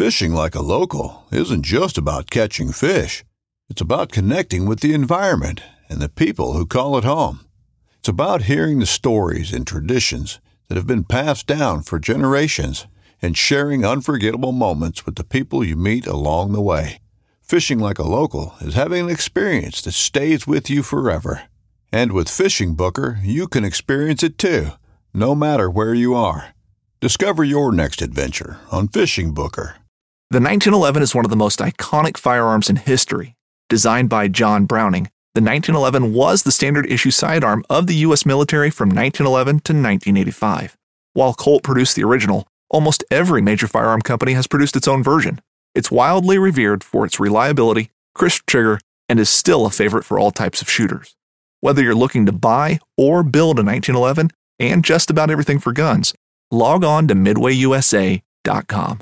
Fishing like a local isn't just about catching fish. It's about connecting with the environment and the people who call it home. It's about hearing the stories and traditions that have been passed down for generations and sharing unforgettable moments with the people you meet along the way. Fishing like a local is having an experience that stays with you forever. And with Fishing Booker, you can experience it too, no matter where you are. Discover your next adventure on Fishing Booker. The 1911 is one of the most iconic firearms in history. Designed by John Browning, the 1911 was the standard issue sidearm of the U.S. military from 1911 to 1985. While Colt produced the original, almost every major firearm company has produced its own version. It's wildly revered for its reliability, crisp trigger, and is still a favorite for all types of shooters. Whether you're looking to buy or build a 1911 and just about everything for guns, log on to MidwayUSA.com.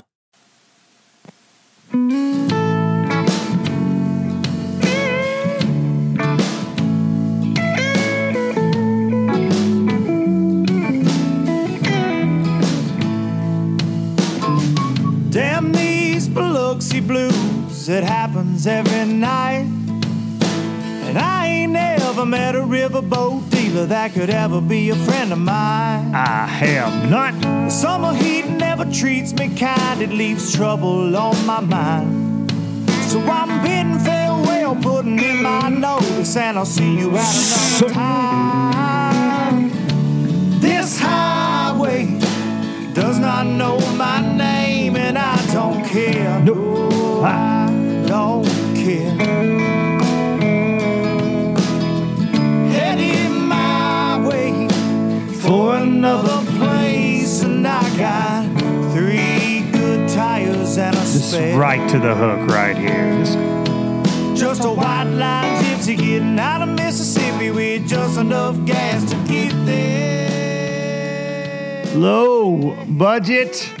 Damn these Biloxi blues, it happens every night. And I ain't ever met a riverboat dealer that could ever be a friend of mine. I have not. The summer heat never treats me kind, it leaves trouble on my mind. So I'm bidding farewell, putting in my notice, and I'll see you at another time. This highway does not know my name, and I don't care. No, I don't care. For another place, and I got 3 good tires and a This spare. is right to the hook right here. Just a white line gypsy getting out of Mississippi with just enough gas to get there. Low budget.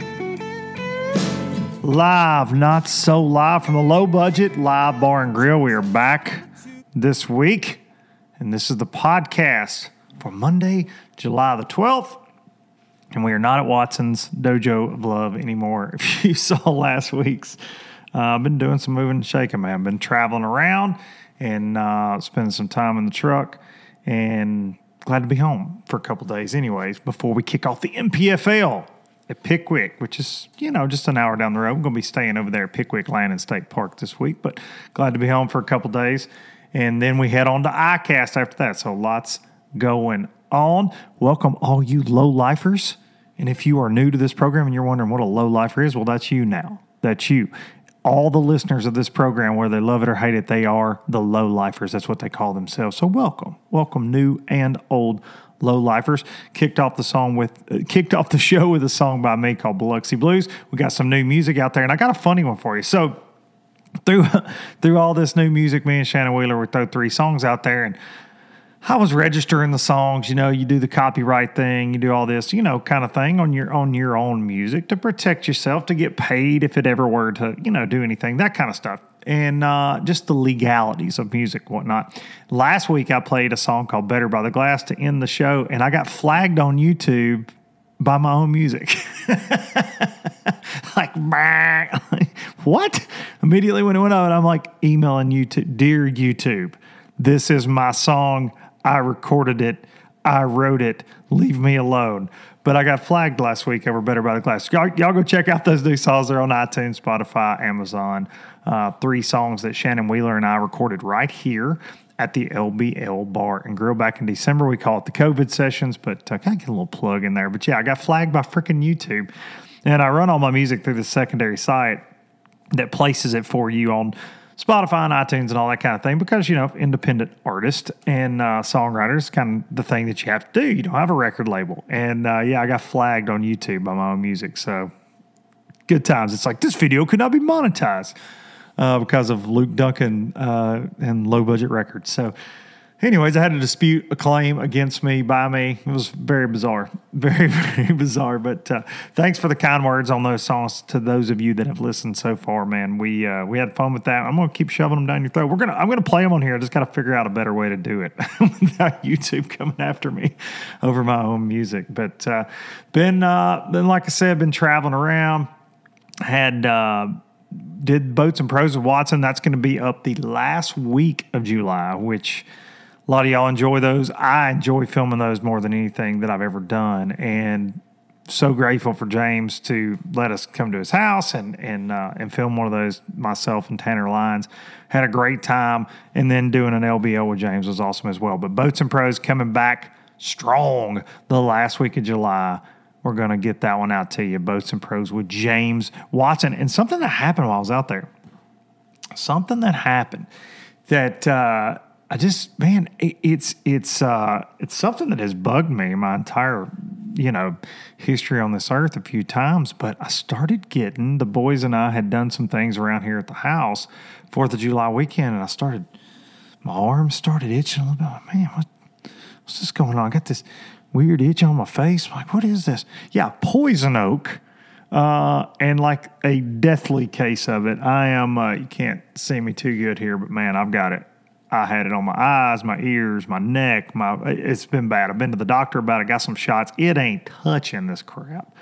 Live, not so live from the Low Budget Live Bar and Grill. We are back this week, and this is the podcast for Monday, July the 12th. And we are not at Watson's Dojo of Love anymore. If you saw last week's, I've been doing some moving and shaking, man. I've been traveling around and spending some time in the truck, and glad to be home for a couple days anyways before we kick off the MPFL at Pickwick, which is, just an hour down the road. I'm going to be staying over there at Pickwick Landing State Park this week, but glad to be home for a couple days. And then we head on to ICAST after that, so lots going on. Welcome all you low-lifers. And if you are new to this program and you're wondering what a low-lifer is, well, that's you now. That's you. All the listeners of this program, whether they love it or hate it, they are the low-lifers. That's what they call themselves. So welcome. Welcome, new and old low-lifers. Kicked off the show with a song by me called Biloxi Blues. We got some new music out there, and I got a funny one for you. So through all this new music, me and Shannon Wheeler would throw 3 songs out there, and I was registering the songs. You do the copyright thing, you do all this, kind of thing on your own music to protect yourself, to get paid if it ever were to, do anything, that kind of stuff. And just the legalities of music, whatnot. Last week, I played a song called Better by the Glass to end the show, and I got flagged on YouTube by my own music. Like, what? Immediately when it went out, I'm like emailing YouTube, "Dear YouTube, this is my song. I recorded it. I wrote it. Leave me alone." But I got flagged last week over Better by the Glass. Y'all go check out those new songs. They're on iTunes, Spotify, Amazon. 3 songs that Shannon Wheeler and I recorded right here at the LBL Bar and Grill back in December. We call it the COVID sessions, but kind of get a little plug in there. But yeah, I got flagged by freaking YouTube. And I run all my music through the secondary site that places it for you on Spotify and iTunes and all that kind of thing, because, independent artists and songwriters, kind of the thing that you have to do. You don't have a record label. And I got flagged on YouTube by my own music. So good times. It's like, this video could not be monetized because of Luke Duncan and Low Budget Records. So anyways, I had to dispute a claim against me by me. It was very bizarre. Very, very bizarre. But thanks for the kind words on those songs to those of you that have listened so far, man. We had fun with that. I'm going to keep shoving them down your throat. I'm going to play them on here. I just got to figure out a better way to do it without YouTube coming after me over my own music. But been like I said, been traveling around. did Boats and Pros with Watson. That's going to be up the last week of July, which a lot of y'all enjoy those. I enjoy filming those more than anything that I've ever done, and so grateful for James to let us come to his house and film one of those, myself and Tanner Lyons. Had a great time, and then doing an LBL with James was awesome as well. But Boats and Pros coming back strong the last week of July. We're going to get that one out to you, Boats and Pros with James Watson. And something that happened while I was out there, something that happened that I just, man, it's something that has bugged me my entire history on this earth a few times, but I started getting, the boys and I had done some things around here at the house, 4th of July weekend, and my arm started itching a little bit. Like, man, what's this going on? I got this weird itch on my face. I'm like, what is this? Yeah, poison oak, and like a deathly case of it. I am, you can't see me too good here, but man, I've got it. I had it on my eyes, my ears, my neck. It's been bad. I've been to the doctor about it, got some shots. It ain't touching this crap.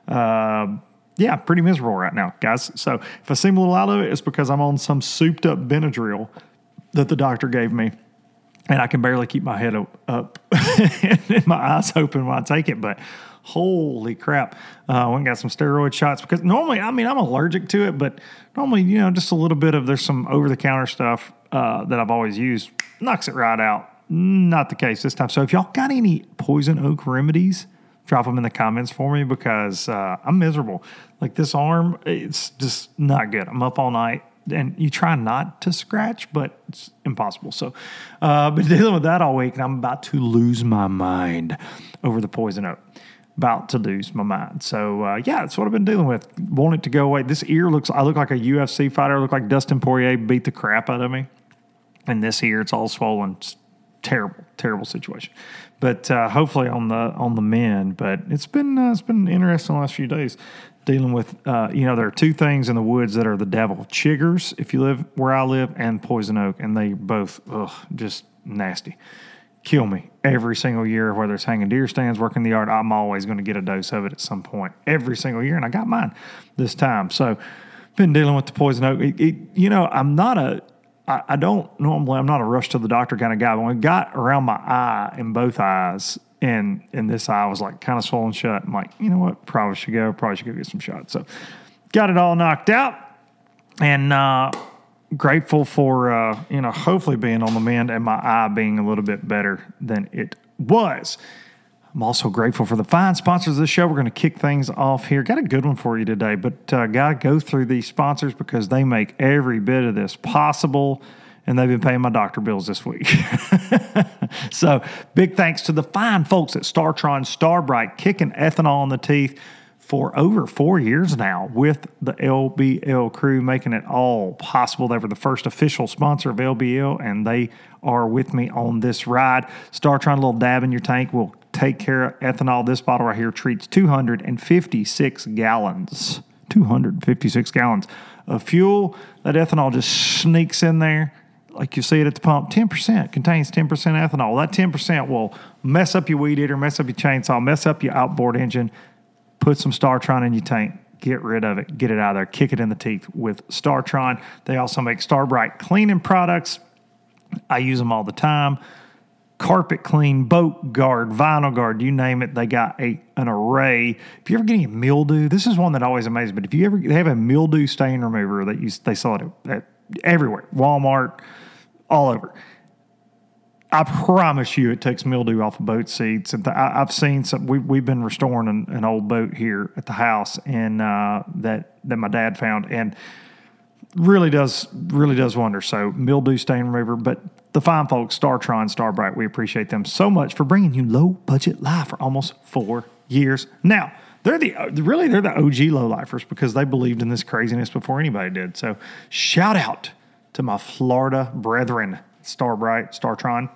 Yeah, pretty miserable right now, guys. So if I seem a little out of it, it's because I'm on some souped up Benadryl that the doctor gave me, and I can barely keep my head up and my eyes open when I take it. But holy crap, I went and got some steroid shots because normally, I'm allergic to it, but normally, just a little bit of, there's some over-the-counter stuff that I've always used, knocks it right out. Not the case this time. So if y'all got any poison oak remedies, drop them in the comments for me because I'm miserable. Like this arm, it's just not good. I'm up all night, and you try not to scratch, but it's impossible. So been dealing with that all week, and I'm about to lose my mind over the poison oak. About to lose my mind. So, yeah, that's what I've been dealing with. Want it to go away. This ear I look like a UFC fighter. I look like Dustin Poirier beat the crap out of me. And this ear, it's all swollen. It's terrible, terrible situation. But hopefully on the mend. But it's been interesting the last few days dealing with, there are two things in the woods that are the devil. Chiggers, if you live where I live, and poison oak. And they both, just nasty. Kill me every single year, whether it's hanging deer stands, working the yard. I'm always going to get a dose of it at some point every single year, and I got mine this time. So, been dealing with the poison oak. I'm not a rush to the doctor kind of guy. But when it got around my eye, in both eyes, and this eye was like kind of swollen shut, I'm like, you know what? Probably should go get some shots. So, got it all knocked out, and grateful for, hopefully being on the mend and my eye being a little bit better than it was. I'm also grateful for the fine sponsors of the show. We're going to kick things off here. Got a good one for you today, but got to go through these sponsors because they make every bit of this possible, and they've been paying my doctor bills this week. So big thanks to the fine folks at StarTron Starbright, kicking ethanol in the teeth for over 4 years now with the LBL crew, making it all possible. They were the first official sponsor of LBL, and they are with me on this ride. StarTron, a little dab in your tank will take care of ethanol. This bottle right here treats 256 gallons. 256 gallons of fuel. That ethanol just sneaks in there. Like you see it at the pump, 10%, contains 10% ethanol. That 10% will mess up your weed eater, mess up your chainsaw, mess up your outboard engine. Put some StarTron in your tank. Get rid of it. Get it out of there. Kick it in the teeth with StarTron. They also make Starbright cleaning products. I use them all the time. Carpet clean, boat guard, vinyl guard, you name it. They got an array. If you're ever getting a mildew, this is one that always amazes me. But if they have a mildew stain remover that they sell it at everywhere, Walmart, all over. I promise you it takes mildew off of boat seats. And I've seen some, we've been restoring an old boat here at the house, and that my dad found, and really does wonders. So mildew stain remover, but the fine folks, StarTron, Starbright, we appreciate them so much for bringing you low budget life for almost 4 years. Now, they're the OG low lifers because they believed in this craziness before anybody did. So shout out to my Florida brethren, Starbright, StarTron.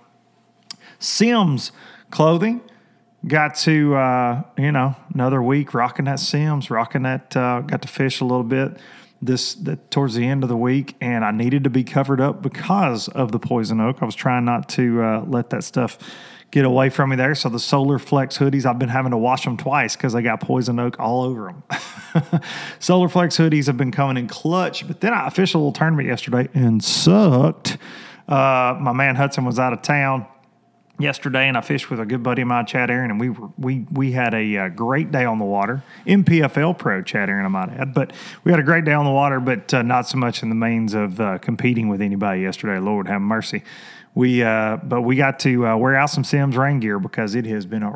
Sims Clothing, got to, another week rocking that Sims, got to fish a little bit towards the end of the week, and I needed to be covered up because of the poison oak. I was trying not to let that stuff get away from me there. So the Solar Flex hoodies, I've been having to wash them twice because they got poison oak all over them. Solar Flex hoodies have been coming in clutch. But then I fished a little tournament yesterday and sucked. My man Hudson was out of town yesterday, and I fished with a good buddy of mine, Chad Aaron, and we had a great day on the water. MPFL pro, Chad Aaron, I might add. But we had a great day on the water, but not so much in the means of competing with anybody yesterday. Lord have mercy. But we got to wear out some Simms rain gear because it has been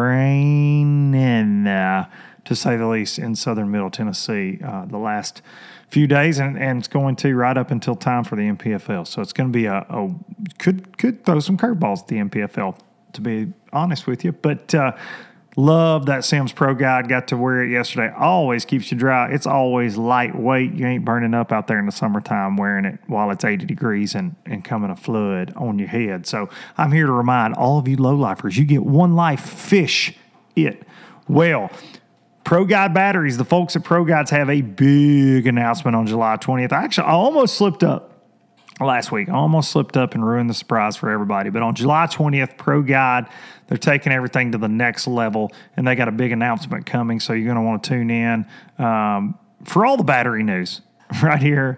raining, to say the least, in southern Middle Tennessee the last few days, and it's going to right up until time for the MPFL. So it's going to be could throw some curveballs at the MPFL, to be honest with you. But love that Simms Pro Guide. Got to wear it yesterday. Always keeps you dry. It's always lightweight. You ain't burning up out there in the summertime wearing it while it's 80 degrees and coming a flood on your head. So I'm here to remind all of you lowlifers, you get one life, fish it well. Pro Guide batteries, the folks at Pro Guides have a big announcement on July 20th. I almost slipped up last week. I almost slipped up and ruined the surprise for everybody. But on July 20th, Pro Guide, they're taking everything to the next level, and they got a big announcement coming, so you're going to want to tune in for all the battery news right here.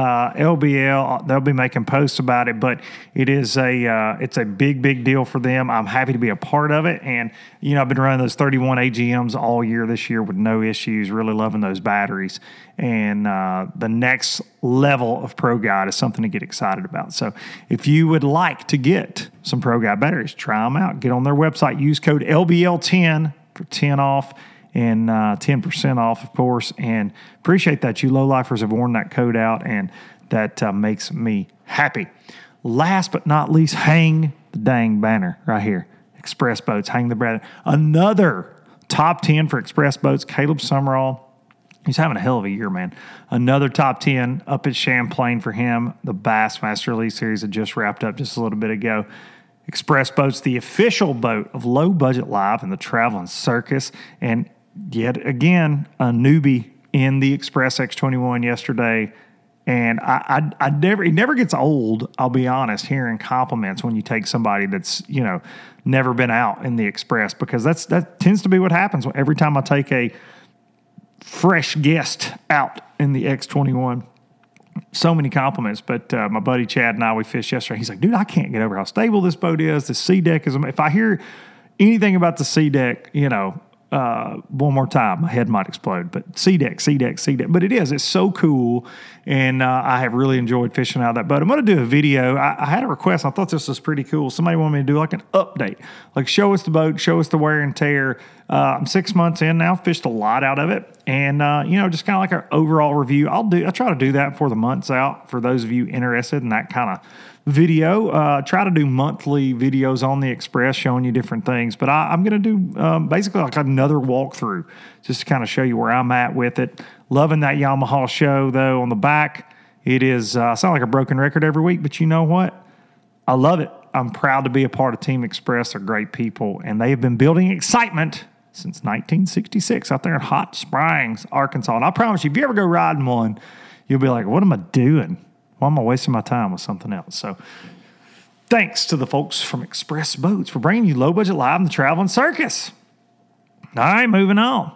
LBL, they'll be making posts about it, but it's a big deal for them. I'm happy to be a part of it. And, I've been running those 31 AGMs all year this year with no issues, really loving those batteries. And the next level of Pro Guide is something to get excited about. So if you would like to get some Pro Guide batteries, try them out. Get on their website, use code LBL10 for 10 off. And 10% off, of course, and appreciate that. You lowlifers have worn that code out, and that makes me happy. Last but not least, hang the dang banner right here. Express Boats, hang the banner. Another top 10 for Express Boats, Caleb Summerall. He's having a hell of a year, man. Another top 10 up at Champlain for him. The Bassmaster Elite Series that just wrapped up just a little bit ago. Express Boats, the official boat of Low Budget Live and the Traveling Circus, and yet again, a newbie in the Express X21 yesterday. And it never gets old, I'll be honest, hearing compliments when you take somebody that's, never been out in the Express, because that tends to be what happens every time I take a fresh guest out in the X21. So many compliments. But my buddy Chad and I, we fished yesterday. He's like, dude, I can't get over how stable this boat is. The sea deck is, if I hear anything about the sea deck, one more time, my head might explode. But sea deck. But it's so cool, and I have really enjoyed fishing out of that boat. I'm going to do a video. I had a request. I thought this was pretty cool. Somebody wanted me to do like an update, like show us the boat, show us the wear and tear. I'm 6 months in now, fished a lot out of it, and just kind of like our overall review. I try to do that before the month's out for those of you interested in that kind of video. Try to do monthly videos on the Express showing you different things, but I'm going to do basically like another walkthrough just to kind of show you where I'm at with it. Loving that Yamaha show, though. On the back, it is I sound like a broken record every week, but you know what? I love it. I'm proud to be a part of Team Express. They're great people, and they have been building excitement since 1966 out there in Hot Springs, Arkansas. And I promise you, if you ever go riding one, you'll be like, what am I doing? Why am I wasting my time with something else? So thanks to the folks from Express Boats for bringing you Low Budget Live and the Traveling Circus. All right, moving on.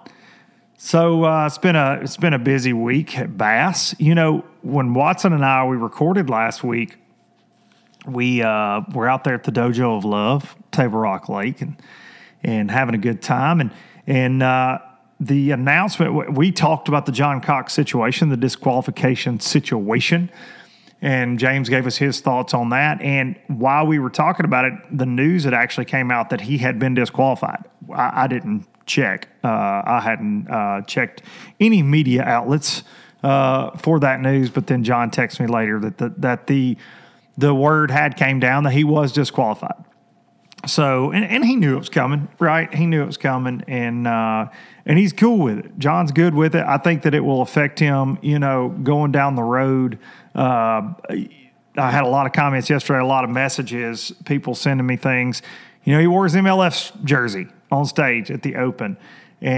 So it's been a busy week at Bass. When Watson and I, we recorded last week, we were out there at the Dojo of Love, Table Rock Lake, and having a good time. And the announcement, we talked about the John Cox situation, the disqualification situation. And James gave us his thoughts on that. And while we were talking about it, the news had actually came out that he had been disqualified. I didn't check. I hadn't checked any media outlets for that news. But then John texted me later that the word had came down that he was disqualified. So, and he knew it was coming, right? He knew it was coming, and he's cool with it. John's good with it. I think that it will affect him, going down the road. I had a lot of comments yesterday, a lot of messages, people sending me things. He wore his MLS jersey on stage at the Open,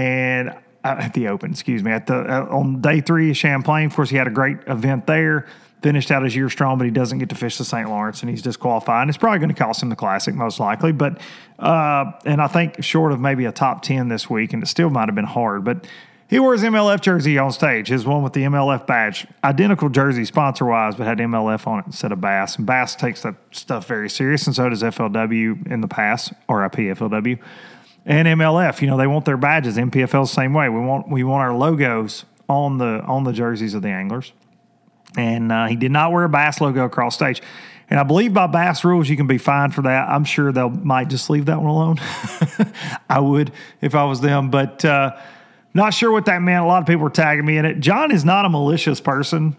on day 3 of Champlain. Of course, he had a great event there. finished out his year strong, but he doesn't get to fish the St. Lawrence, and he's disqualified. And it's probably going to cost him the Classic, most likely. But and I think short of maybe a top 10 this week, and it still might have been hard. But he wore his MLF jersey on stage, his one with the MLF badge. Identical jersey sponsor-wise, but had MLF on it instead of Bass. And Bass takes that stuff very serious, and so does FLW in the past, RIP FLW. And MLF, they want their badges. MPFL's the same way. We want our logos on the jerseys of the anglers. And he did not wear a Bass logo across stage. And I believe by Bass rules, you can be fined for that. I'm sure they might just leave that one alone. I would if I was them. But not sure what that meant. A lot of people were tagging me in it. John is not a malicious person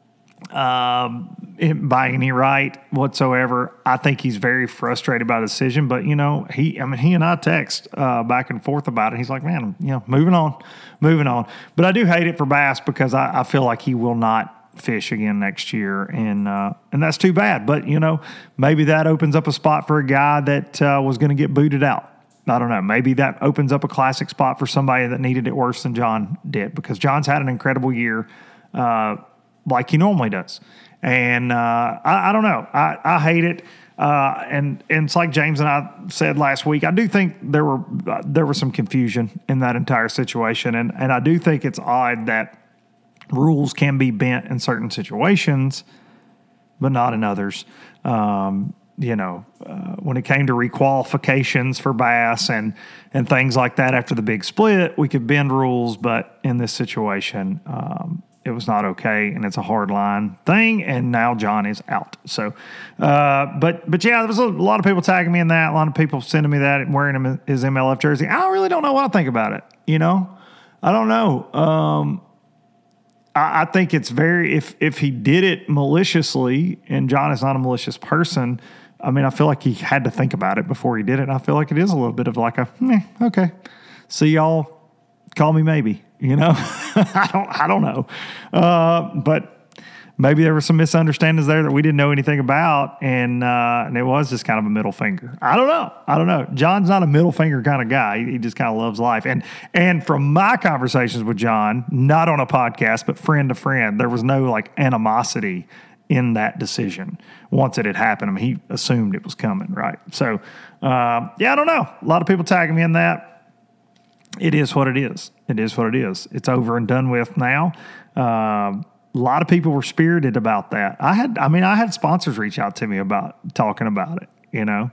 by any right whatsoever. I think he's very frustrated by the decision. But, he and I text back and forth about it. He's like, man, moving on. But I do hate it for Bass because I feel like he will not fish again next year, and that's too bad. But maybe that opens up a spot for a guy that was going to get booted out. I don't know. Maybe that opens up a Classic spot for somebody that needed it worse than John did, because John's had an incredible year, like he normally does. And I don't know. I hate it. And it's like James and I said last week. I do think there was some confusion in that entire situation, and I do think it's odd that rules can be bent in certain situations, but not in others. When it came to requalifications for Bass and things like that after the big split, we could bend rules, but in this situation, it was not okay, and it's a hard line thing, and now John is out. So, but yeah, there was a lot of people tagging me in that, a lot of people sending me that and wearing his MLF jersey. I really don't know what I think about it, I don't know. I think it's if he did it maliciously, and John is not a malicious person, I feel like he had to think about it before he did it. And I feel like it is a little bit of like okay, see y'all, call me maybe, I don't know. But maybe there were some misunderstandings there that we didn't know anything about, and it was just kind of a middle finger. I don't know. John's not a middle finger kind of guy. He just kind of loves life. And from my conversations with John, not on a podcast, but friend to friend, there was no animosity in that decision once it had happened. He assumed it was coming, right? So, I don't know. A lot of people tagging me in that. It is what it is. It's over and done with now. A lot of people were spirited about that. I had sponsors reach out to me about talking about it,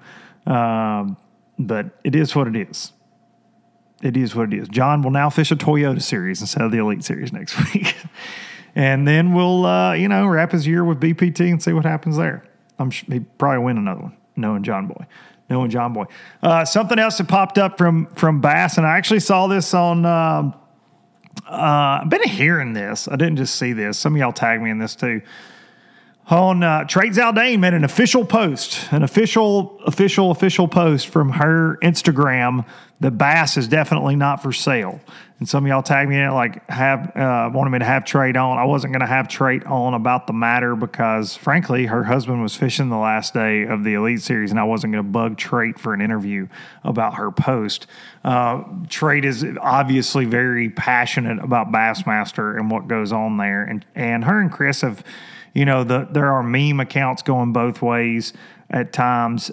but it is what it is. It is what it is. John will now fish a Toyota Series instead of the Elite Series next week. And then we'll, wrap his year with BPT and see what happens there. He'd probably win another one, knowing John Boy. Something else that popped up from Bass, and I actually saw this on I've been hearing this. I didn't just see this. Some of y'all tagged me in this too. On Trade Zaldane made an official post, an official post from her Instagram that Bass is definitely not for sale. And some of y'all tagged me in it, wanted me to have Trade on. I wasn't going to have Trade on about the matter because, frankly, her husband was fishing the last day of the Elite Series, and I wasn't going to bug Trade for an interview about her post. Trade is obviously very passionate about Bassmaster and what goes on there, and her and Chris have. There are meme accounts going both ways at times,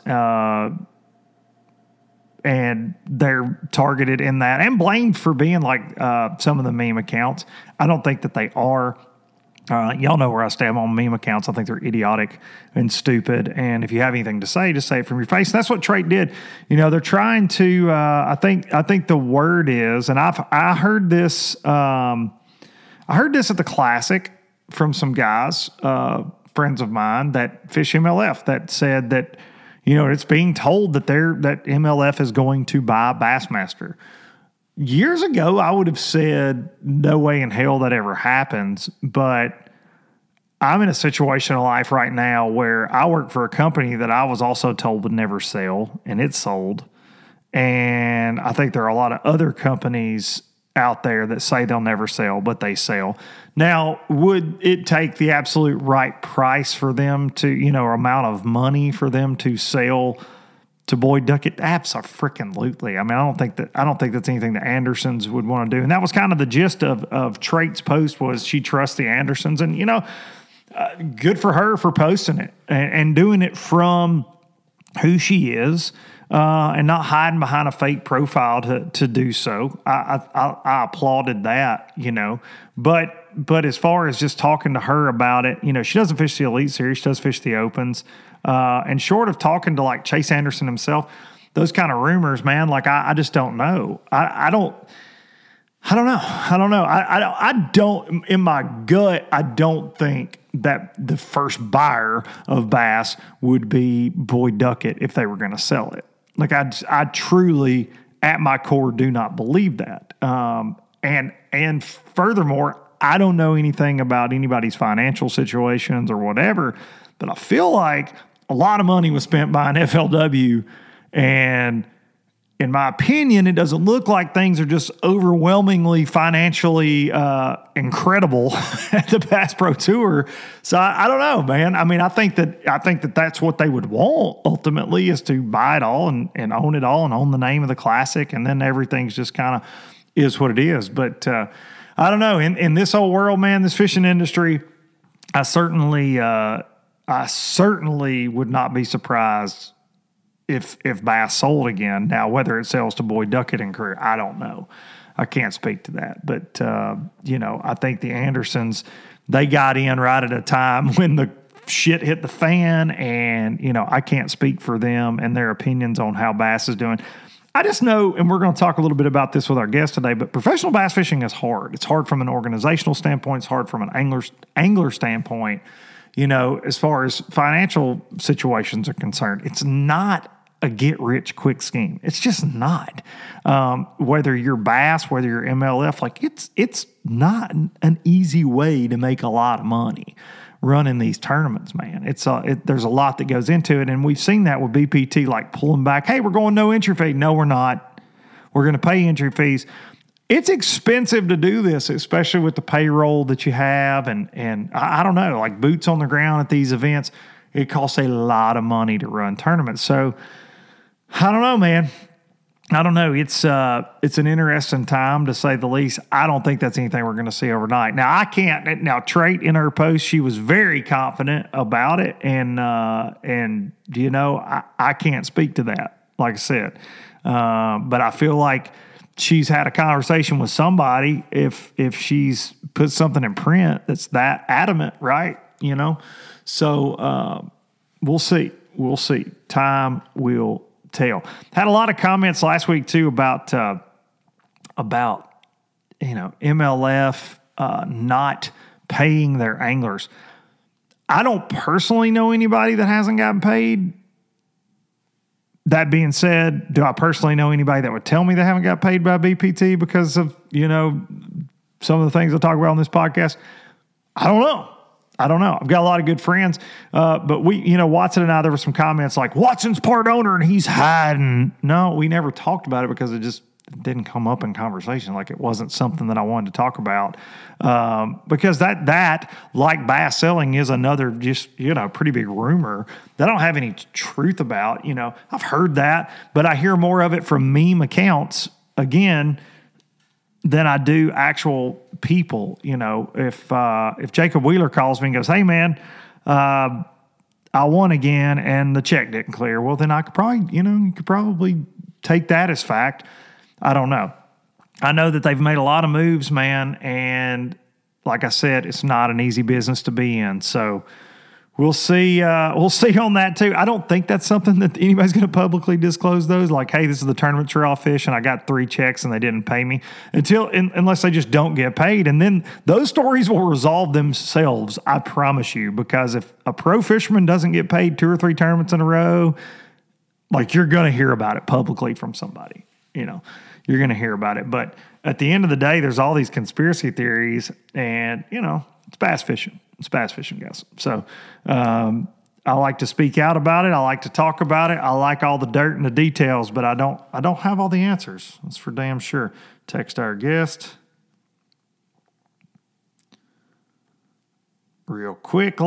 and they're targeted in that and blamed for being like some of the meme accounts. I don't think that they are. Y'all know where I stand on meme accounts. I think they're idiotic and stupid. And if you have anything to say, just say it from your face. And that's what Trade did. They're trying to. I think the word is, and I heard this. I heard this at the Classic from some guys, friends of mine that fish MLF, that said that, it's being told that that MLF is going to buy Bassmaster. Years ago, I would have said no way in hell that ever happens, but I'm in a situation in life right now where I work for a company that I was also told would never sell, and it sold. And I think there are a lot of other companies out there that say they'll never sell, but they sell. Now, would it take the absolute right price for them to, or amount of money for them to sell to Boyd Duckett? Absolutely. I don't think that's anything the Andersons would want to do. And that was kind of the gist of Trait's post, was she trusts the Andersons. And, good for her for posting it and doing it from who she is. And not hiding behind a fake profile to do so. I applauded that, But as far as just talking to her about it, she doesn't fish the Elite Series. She does fish the Opens. And short of talking to like Chase Anderson himself, those kind of rumors, man, like I just don't know. I don't know. I don't, in my gut, I don't think that the first buyer of bass would be Boyd Duckett if they were going to sell it. Like I truly, at my core, do not believe that. And furthermore, I don't know anything about anybody's financial situations or whatever, but I feel like a lot of money was spent by an FLW, and in my opinion, it doesn't look like things are just overwhelmingly financially incredible at the Bass Pro Tour. So I don't know, man. I mean, I think that that's what they would want ultimately, is to buy it all and own it all and own the name of the classic, and then everything's just kind of is what it is. But I don't know. In this whole world, man, this fishing industry, I certainly would not be surprised if bass sold again. Now, whether it sells to Boyd Duckett and career, I don't know. I can't speak to that. But, I think the Andersons, they got in right at a time when the shit hit the fan, and, I can't speak for them and their opinions on how bass is doing. I just know, and we're going to talk a little bit about this with our guest today, but professional bass fishing is hard. It's hard from an organizational standpoint. It's hard from an angler standpoint. As far as financial situations are concerned, it's not a get-rich-quick scheme. It's just not. Whether you're bass, whether you're MLF, like it's not an easy way to make a lot of money running these tournaments, man. There's a lot that goes into it, and we've seen that with BPT, like pulling back. Hey, we're going no entry fee. No, we're not. We're going to pay entry fees. It's expensive to do this, especially with the payroll that you have, and I don't know, like boots on the ground at these events. It costs a lot of money to run tournaments. So I don't know, man. I don't know. It's an interesting time, to say the least. I don't think that's anything we're going to see overnight. Now, Trait, in her post, she was very confident about it, and I can't speak to that, like I said. But I feel like she's had a conversation with somebody if she's put something in print that's that adamant, right? So we'll see. Time will tell. Had a lot of comments last week too about MLF not paying their anglers. I don't personally know anybody that hasn't gotten paid. That being said, do I personally know anybody that would tell me they haven't got paid by BPT because of, some of the things I talk about on this podcast? I don't know. I've got a lot of good friends, but Watson and I, there were some comments like, Watson's part owner and he's hiding. No, we never talked about it because it just didn't come up in conversation. Like, it wasn't something that I wanted to talk about, because that like bass selling is another just, pretty big rumor that I don't have any truth about. I've heard that, but I hear more of it from meme accounts again than I do actual people. If Jacob Wheeler calls me and goes, hey man, I won again and the check didn't clear, well, then I could probably, you could probably take that as fact. I don't know. I know that they've made a lot of moves, man, and like I said, it's not an easy business to be in. So we'll see. We'll see on that too. I don't think that's something that anybody's going to publicly disclose those. Like, hey, this is the tournament trail fish, and I got 3 checks and they didn't pay me unless they just don't get paid. And then those stories will resolve themselves, I promise you, because if a pro fisherman doesn't get paid 2 or 3 tournaments in a row, like, you're going to hear about it publicly from somebody. You're going to hear about it. But at the end of the day, there's all these conspiracy theories, and, it's bass fishing. It's bass fishing, guys. So I like to speak out about it. I like to talk about it. I like all the dirt and the details, but I don't have all the answers. That's for damn sure. Text our guest real quick.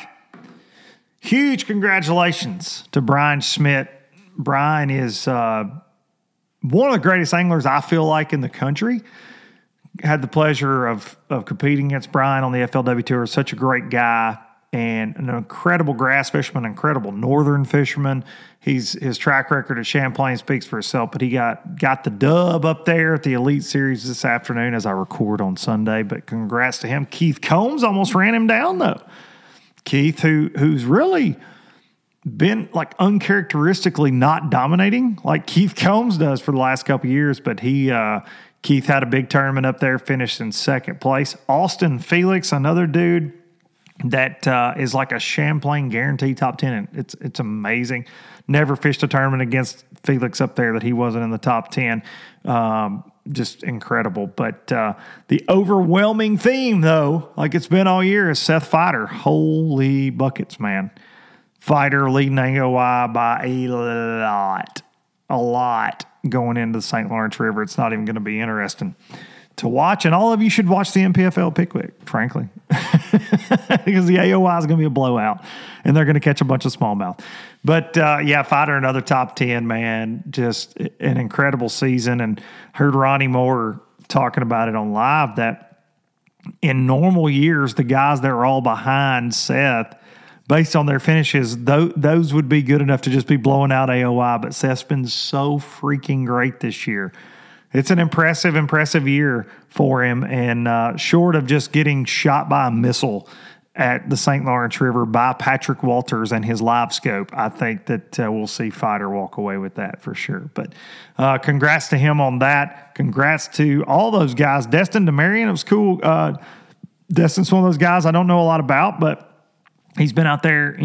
Huge congratulations to Brian Schmidt. Brian is one of the greatest anglers, I feel like, in the country. Had the pleasure of competing against Brian on the FLW Tour. Such a great guy. and an incredible grass fisherman, incredible northern fisherman. His track record at Champlain speaks for itself, but he got the dub up there at the Elite Series this afternoon as I record on Sunday. But congrats to him. Keith Combs almost ran him down, though. Keith, who's really been like uncharacteristically not dominating like Keith Combs does for the last couple of years, but Keith had a big tournament up there, finished in second place. Austin Felix, another dude that is like a Champlain guaranteed top 10. And it's amazing. Never fished a tournament against Felix up there that he wasn't in the top 10. Just incredible. But the overwhelming theme, though, like it's been all year, is Seth Feider. Holy buckets, man. Feider leading AOI by a lot going into the St. Lawrence River. It's not even going to be interesting to watch. And all of you should watch the NPFL Pickwick, frankly, because the AOI is going to be a blowout, and they're going to catch a bunch of smallmouth. But, Feider, another top 10, man. Just an incredible season. And heard Ronnie Moore talking about it on live that in normal years, the guys that are all behind Seth, based on their finishes, those would be good enough to just be blowing out AOI. But Seth's been so freaking great this year. It's an impressive year for him. And short of just getting shot by a missile at the St. Lawrence River by Patrick Walters and his live scope, I think that we'll see Feider walk away with that for sure. But congrats to him on that. Congrats to all those guys. Destin DeMarion, it was cool. Destin's one of those guys I don't know a lot about, but he's been out there,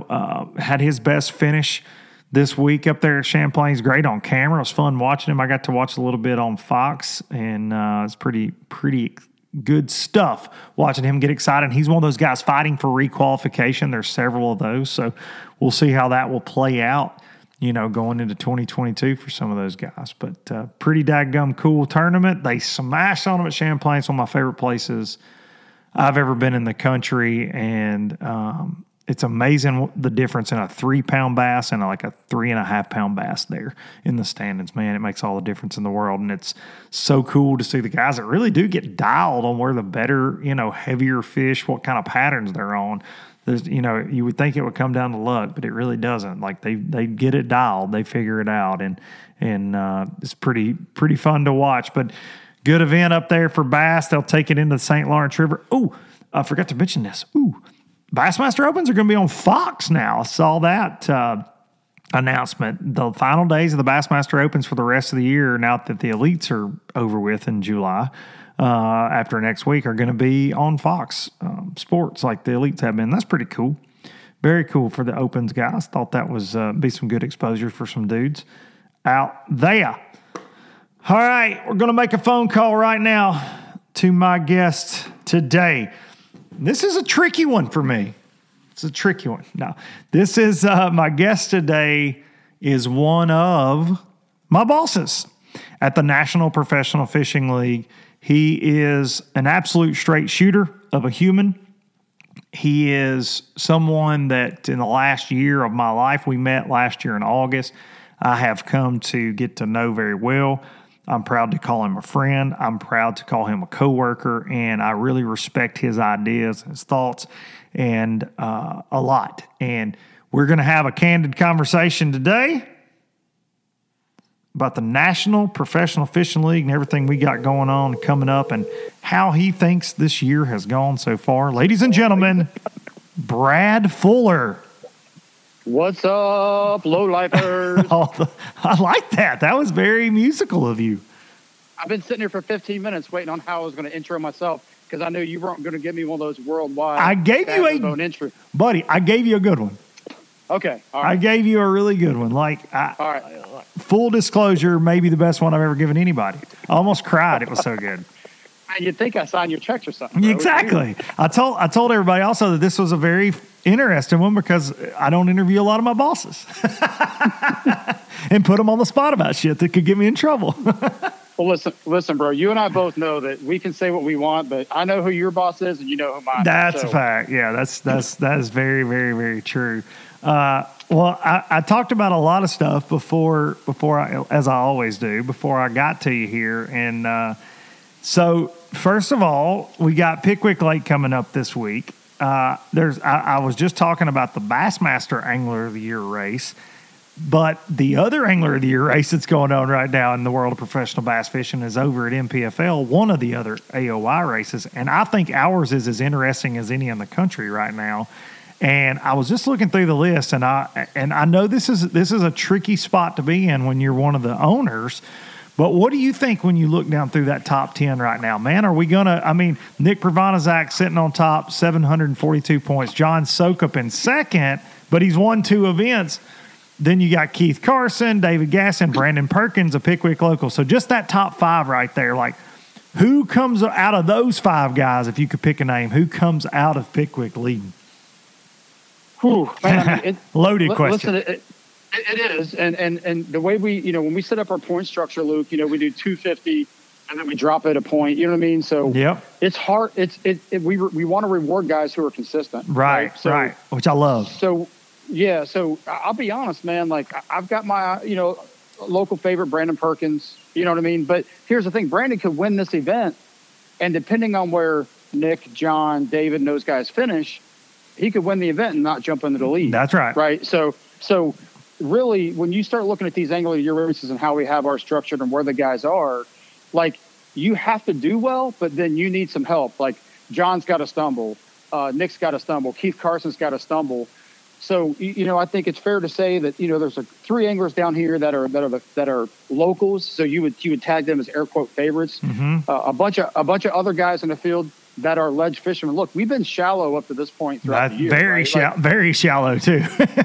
had his best finish this week up there at Champlain. He's great on camera. It was fun watching him. I got to watch a little bit on Fox, and it's pretty good stuff watching him get excited. He's one of those guys fighting for requalification. There's several of those, so we'll see how that will play out, going into 2022 for some of those guys. But pretty daggum cool tournament. They smashed on them at Champlain. It's one of my favorite places I've ever been in the country, and it's amazing the difference in a 3-pound bass and like a 3.5-pound bass there in the standings. Man, it makes all the difference in the world. And it's so cool to see the guys that really do get dialed on where the better, heavier fish, what kind of patterns they're on. There's, you would think it would come down to luck, but it really doesn't. Like they get it dialed, they figure it out, and it's pretty fun to watch. But good event up there for bass. They'll take it into the St. Lawrence River. Oh, I forgot to mention this. Bassmaster Opens are going to be on Fox now. I saw that announcement. The final days of the Bassmaster Opens for the rest of the year, now that the Elites are over with in July, after next week, are going to be on Fox Sports like the Elites have been. That's pretty cool. Very cool for the Opens guys. Thought that was be some good exposure for some dudes out there. All right, we're going to make a phone call right now to my guest today. This is a tricky one for me. It's a tricky one. No, this is my guest today is one of my bosses at the National Professional Fishing League. He is an absolute straight shooter of a human. He is someone that in the last year of my life, we met last year in August, I have come to get to know very well. I'm proud to call him a friend. I'm proud to call him a coworker, and I really respect his ideas, his thoughts, and a lot. And we're going to have a candid conversation today about the National Professional Fishing League and everything we got going on and coming up, and how he thinks this year has gone so far. Ladies and gentlemen, Brad Fuller. What's up, lowlifers? I like that. That was very musical of you. I've been sitting here for 15 minutes waiting on how I was going to intro myself because I knew you weren't going to give me one of those worldwide. I gave you a intro, buddy. I gave you a good one. Okay, all right. I gave you a really good one. All right. Full disclosure, maybe the best one I've ever given anybody. I almost cried. It was so good. And you'd think I signed your checks or something. Exactly. I told everybody also that this was a very interesting one because I don't interview a lot of my bosses and put them on the spot about shit that could get me in trouble. Well, listen, bro. You and I both know that we can say what we want, but I know who your boss is, and you know who mine is. That's a fact. Yeah, that is very, very, very true. Well, I talked about a lot of stuff before I, as I always do, before I got to you here, and so first of all, we got Pickwick Lake coming up this week. I was just talking about the Bassmaster Angler of the Year race, but the other Angler of the Year race that's going on right now in the world of professional bass fishing is over at MPFL, one of the other AOI races, and I think ours is as interesting as any in the country right now. And I was just looking through the list, and I know this is a tricky spot to be in when you're one of the owners. But what do you think when you look down through that top 10 right now, man? Are we gonna? I mean, Nick Provanizak sitting on top, 742 points. John Sokup in second, but he's won 2 events. Then you got Keith Carson, David Gasson, Brandon Perkins, a Pickwick local. So just that top 5 right there, like. Who comes out of those 5 guys, if you could pick a name, who comes out of Pickwick leading? Whew, man, I mean, Loaded question. Listen, it is. And the way we, when we set up our point structure, Luke, we do 250 and then we drop it a point. You know what I mean? So yep. It's hard. We want to reward guys who are consistent. Right. So, right. Which I love. So, yeah. So I'll be honest, man. Like I've got my, local favorite, Brandon Perkins. You know what I mean? But here's the thing. Brandon could win this event. And depending on where Nick, John, David, and those guys finish, he could win the event and not jump into the lead. That's right. Right. So really, when you start looking at these Angler of the Year races and how we have our structured and where the guys are, like you have to do well, but then you need some help. Like John's got to stumble. Nick's got to stumble. Keith Carson's got to stumble. So, I think it's fair to say that, there's 3 anglers down here that are locals. So you would tag them as air quote favorites. Mm-hmm. A bunch of other guys in the field that are ledge fishermen. Look, we've been shallow up to this point throughout the year. Very shallow too.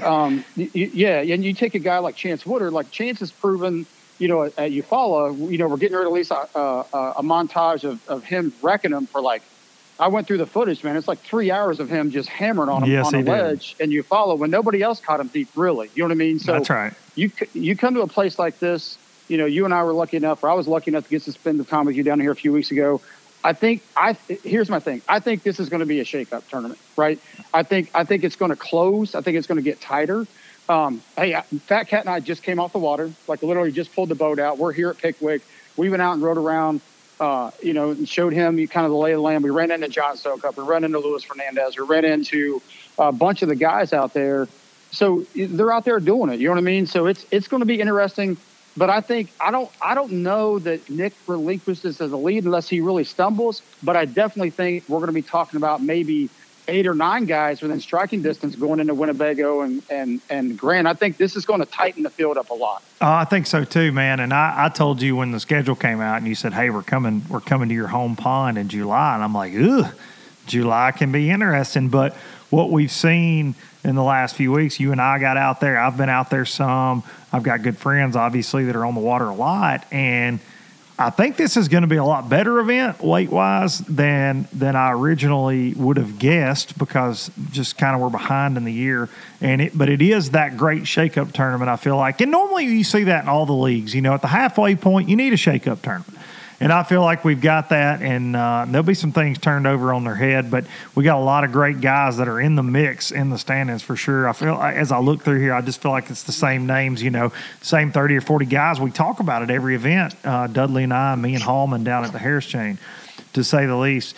Yeah. And you take a guy like Chance Woodard, like Chance has proven, at Eufaula, we're getting ready to release a montage of him wrecking them for I went through the footage, man. It's like 3 hours of him just hammering on him on a ledge, and Eufaula when nobody else caught him deep, really. You know what I mean? So that's right. You come to a place like this, you and I were lucky enough, or I was lucky enough to get to spend the time with you down here a few weeks ago. Here's my thing. I think this is going to be a shake-up tournament, right? I think it's going to close. I think it's going to get tighter. Hey, Fat Cat and I just came off the water, literally just pulled the boat out. We're here at Pickwick. We went out and rode around. And showed him kind of the lay of the land. We ran into John Sokup. We ran into Luis Fernandez. We ran into a bunch of the guys out there. So they're out there doing it. You know what I mean? So it's going to be interesting. But I think I don't know that Nick relinquishes as a lead unless he really stumbles. But I definitely think we're going to be talking about maybe 8 or 9 guys within striking distance going into Winnebago and Grant. I think this is going to tighten the field up a lot. I think so too, man. And I told you when the schedule came out and you said, hey, we're coming to your home pond in July. And I'm like, July can be interesting. But what we've seen in the last few weeks, you and I got out there. I've been out there some. I've got good friends, obviously, that are on the water a lot. And I think this is going to be a lot better event weight-wise than I originally would have guessed because just kind of we're behind in the year. But it is that great shake-up tournament, I feel like. And normally you see that in all the leagues. At the halfway point, you need a shake-up tournament. And I feel like we've got that, and there'll be some things turned over on their head, but we got a lot of great guys that are in the mix in the standings for sure. I feel as I look through here, I just feel like it's the same names, same 30 or 40 guys we talk about at every event. Dudley and I, me and Hallman down at the Harris Chain, to say the least.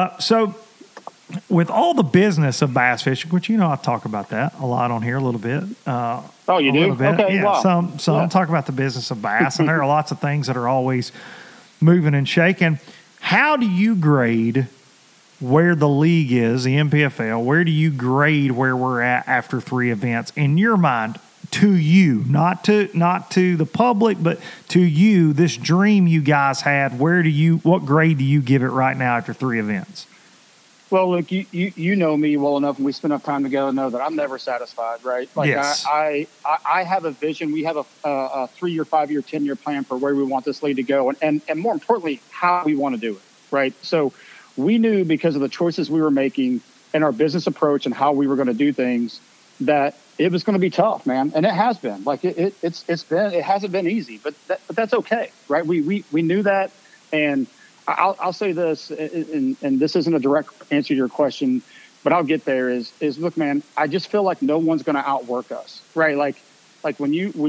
So with all the business of bass fishing, which I talk about that a lot on here a little bit. Oh, you do? Okay, yeah, wow. Some talk about the business of bass, and there are lots of things that are always moving and shaking. How do you grade where the league is, the MPFL? Where do you grade where we're at after 3 events in your mind? To you, not to the public, but to you, this dream you guys had. What grade do you give it right now after 3 events? Well, look, you know me well enough, and we spend enough time together to know that I'm never satisfied, right? Yes. I have a vision. We have a 3-year, 5-year, 10-year plan for where we want this league to go, and more importantly, how we want to do it, right? So we knew because of the choices we were making and our business approach and how we were going to do things that it was going to be tough, man, and it has been. It hasn't been easy, but that's okay, right? We knew that, and I'll say this, and this isn't a direct answer to your question, but I'll get there. Is look, man, I just feel like no one's going to outwork us, right? Like when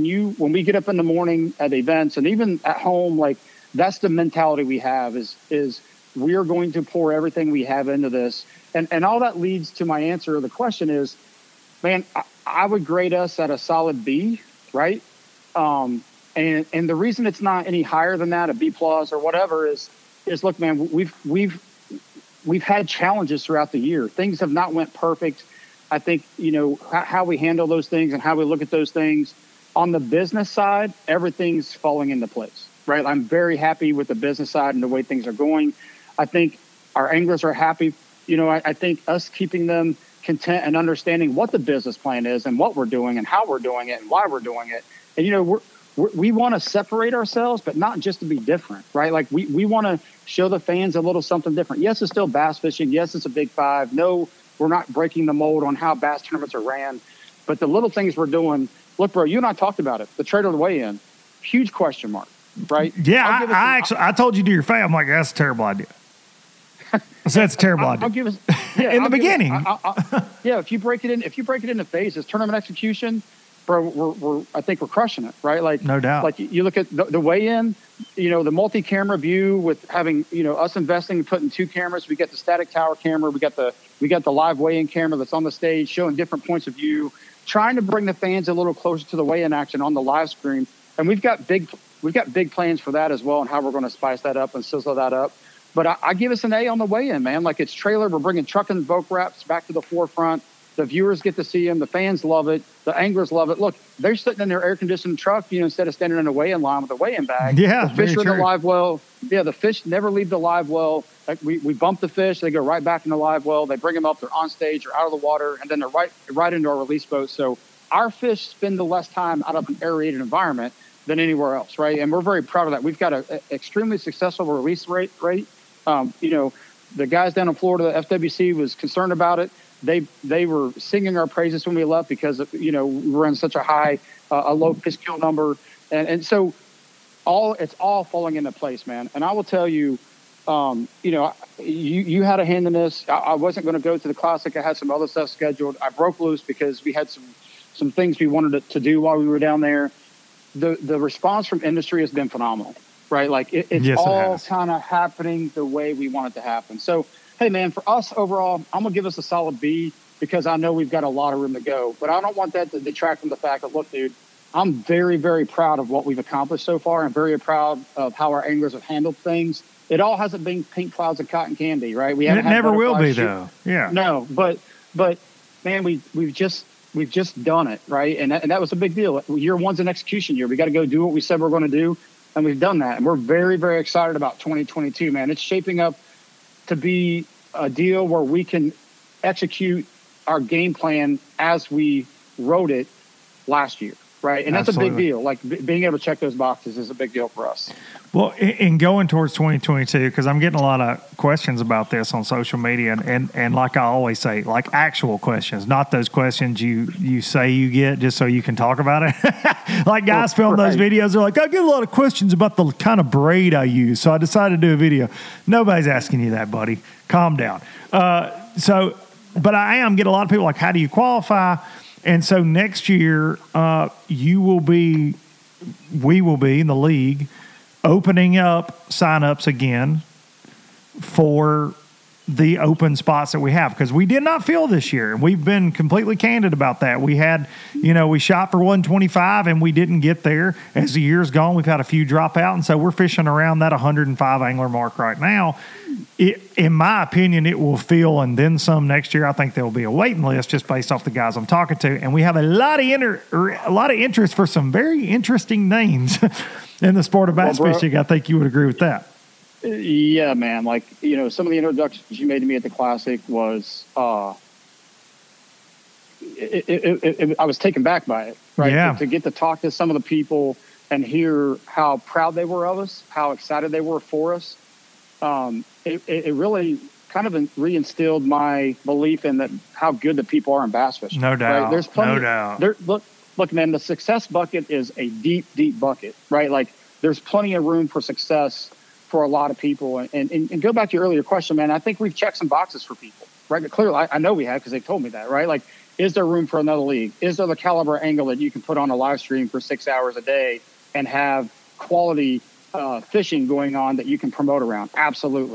we get up in the morning at events and even at home, that's the mentality we have. Is we are going to pour everything we have into this. And all that leads to my answer to the question is, man, I would grade us at a solid B, right? And the reason it's not any higher than that, a B plus or whatever, is look, man, we've had challenges throughout the year. Things have not went perfect. I think, how we handle those things and how we look at those things on the business side, everything's falling into place, right? I'm very happy with the business side and the way things are going. I think our anglers are happy. I think us keeping them content and understanding what the business plan is and what we're doing and how we're doing it and why we're doing it. And, we want to separate ourselves, but not just to be different, right? Like we want to show the fans a little something different. Yes, it's still bass fishing. Yes, it's a Big Five. No, we're not breaking the mold on how bass tournaments are ran. But the little things we're doing, look, bro, you and I talked about it. The trailer weigh-in, huge question mark, right? Yeah, I told you to your face, I'm like, that's a terrible idea. I said it's a terrible idea. I'll give us in the beginning. Yeah, if you break it into phases, tournament execution, bro, I think we're crushing it, right? Like, no doubt. Like you look at the weigh-in, the multi-camera view with having, us investing and putting 2 cameras. We get the static tower camera. We got the live weigh-in camera that's on the stage showing different points of view, trying to bring the fans a little closer to the weigh-in action on the live stream. And we've got big plans for that as well, and how we're going to spice that up and sizzle that up. But I give us an A on the weigh-in, man. Like, it's trailer. We're bringing truck and boat wraps back to the forefront. The viewers get to see them. The fans love it. The anglers love it. Look, they're sitting in their air-conditioned truck, instead of standing in a weigh-in line with a weigh-in bag. Yeah, the fish are in the live well. Yeah, the fish never leave the live well. Like, we bump the fish. They go right back in the live well. They bring them up. They're on stage or out of the water, and then they're right into our release boat. So our fish spend the less time out of an aerated environment than anywhere else, right? And we're very proud of that. We've got an extremely successful release rate. The guys down in Florida, the FWC, was concerned about it. They were singing our praises when we left because, we were in such a low fish kill number. And so it's all falling into place, man. And I will tell you, you had a hand in this. I wasn't going to go to the Classic. I had some other stuff scheduled. I broke loose because we had some things we wanted to do while we were down there. The response from industry has been phenomenal, right? Like it's all kind of happening the way we want it to happen. So, hey, man, for us overall, I'm going to give us a solid B because I know we've got a lot of room to go. But I don't want that to detract from the fact that, look, dude, I'm very, very proud of what we've accomplished so far. I'm very proud of how our anglers have handled things. It all hasn't been pink clouds and cotton candy, right? We haven't. It never will be, though. Yeah. No, but man, we've just done it, right? And that was a big deal. Year one's an execution year. We got to go do what we said we're going to do, and we've done that. And we're very, very excited about 2022, man. It's shaping up to be a deal where we can execute our game plan as we wrote it last year, right? And that's a big deal. Like being able to check those boxes is a big deal for us. Well, in going towards 2022, because I'm getting a lot of questions about this on social media, and like I always say, like actual questions, not those questions you say you get just so you can talk about it. Like guys film those videos, they're like, I get a lot of questions about the kind of braid I use, so I decided to do a video. Nobody's asking you that, buddy. Calm down. But I am getting a lot of people like, how do you qualify? And so next year, we will be in the league opening up signups again for the open spots that we have, because we did not fill this year. And we've been completely candid about that. We had, we shot for 125 and we didn't get there. As the year's gone, we've had a few drop out. And so we're fishing around that 105 angler mark right now. In my opinion, it will fill and then some next year. I think there will be a waiting list just based off the guys I'm talking to. And we have a lot of interest for some very interesting names in the sport of bass fishing. I think you would agree with that. Yeah, man. Like, some of the introductions you made to me at the Classic was, I was taken back by it, right? Yeah. To get to talk to some of the people and hear how proud they were of us, how excited they were for us. It really kind of reinstilled my belief in that how good the people are in bass fishing. No doubt. Right? There's plenty. No doubt. Look, man, the success bucket is a deep, deep bucket, right? Like there's plenty of room for success for a lot of people. And go back to your earlier question, man, I think we've checked some boxes for people, right? But clearly, I know we have because they told me that, right? Like, is there room for another league? Is there the caliber angle that you can put on a live stream for 6 hours a day and have quality fishing going on that you can promote around? Absolutely.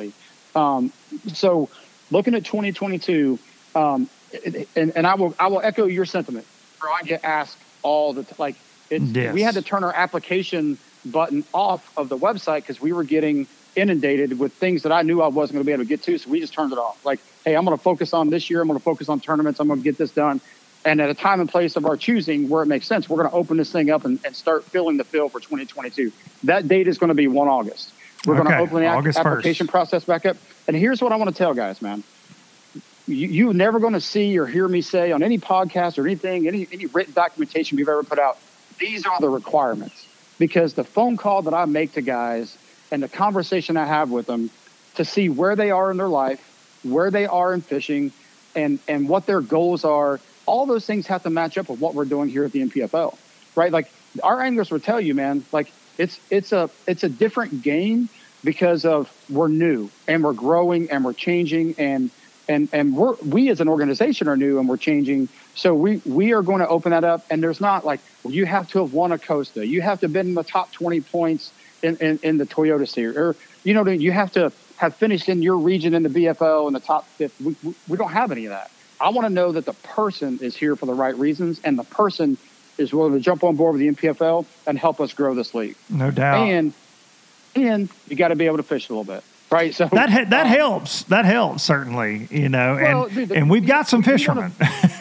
So looking at 2022, and I will echo your sentiment. Bro, I get asked all the time. We had to turn our application button off of the website because we were getting inundated with things that I knew I wasn't going to be able to get to. So we just turned it off. Like, hey, I'm going to focus on this year. I'm going to focus on tournaments. I'm going to get this done. And at a time and place of our choosing where it makes sense, we're going to open this thing up and start filling the field for 2022. That date is going to be 1 August. We're going to open the application process back up. And here's what I want to tell guys, man. You're never going to see or hear me say on any podcast or anything, any written documentation we've ever put out, these are the requirements. Because the phone call that I make to guys and the conversation I have with them to see where they are in their life, where they are in fishing, and what their goals are, all those things have to match up with what we're doing here at the NPFL, right? Like, our anglers will tell you, man, like, it's a different game because of we're new and we're growing and we're changing and we as an organization are new and we're changing. So we are going to open that up. And there's not like, well, you have to have won a Costa. You have to have been in the top 20 points in the Toyota Series, or, you have to have finished in your region in the BFL in the top 50. We don't have any of that. I want to know that the person is here for the right reasons and the person is willing to jump on board with the NPFL and help us grow this league. No doubt. And you got to be able to fish a little bit. Right, so that helps. That helps certainly, and we've got some fishermen.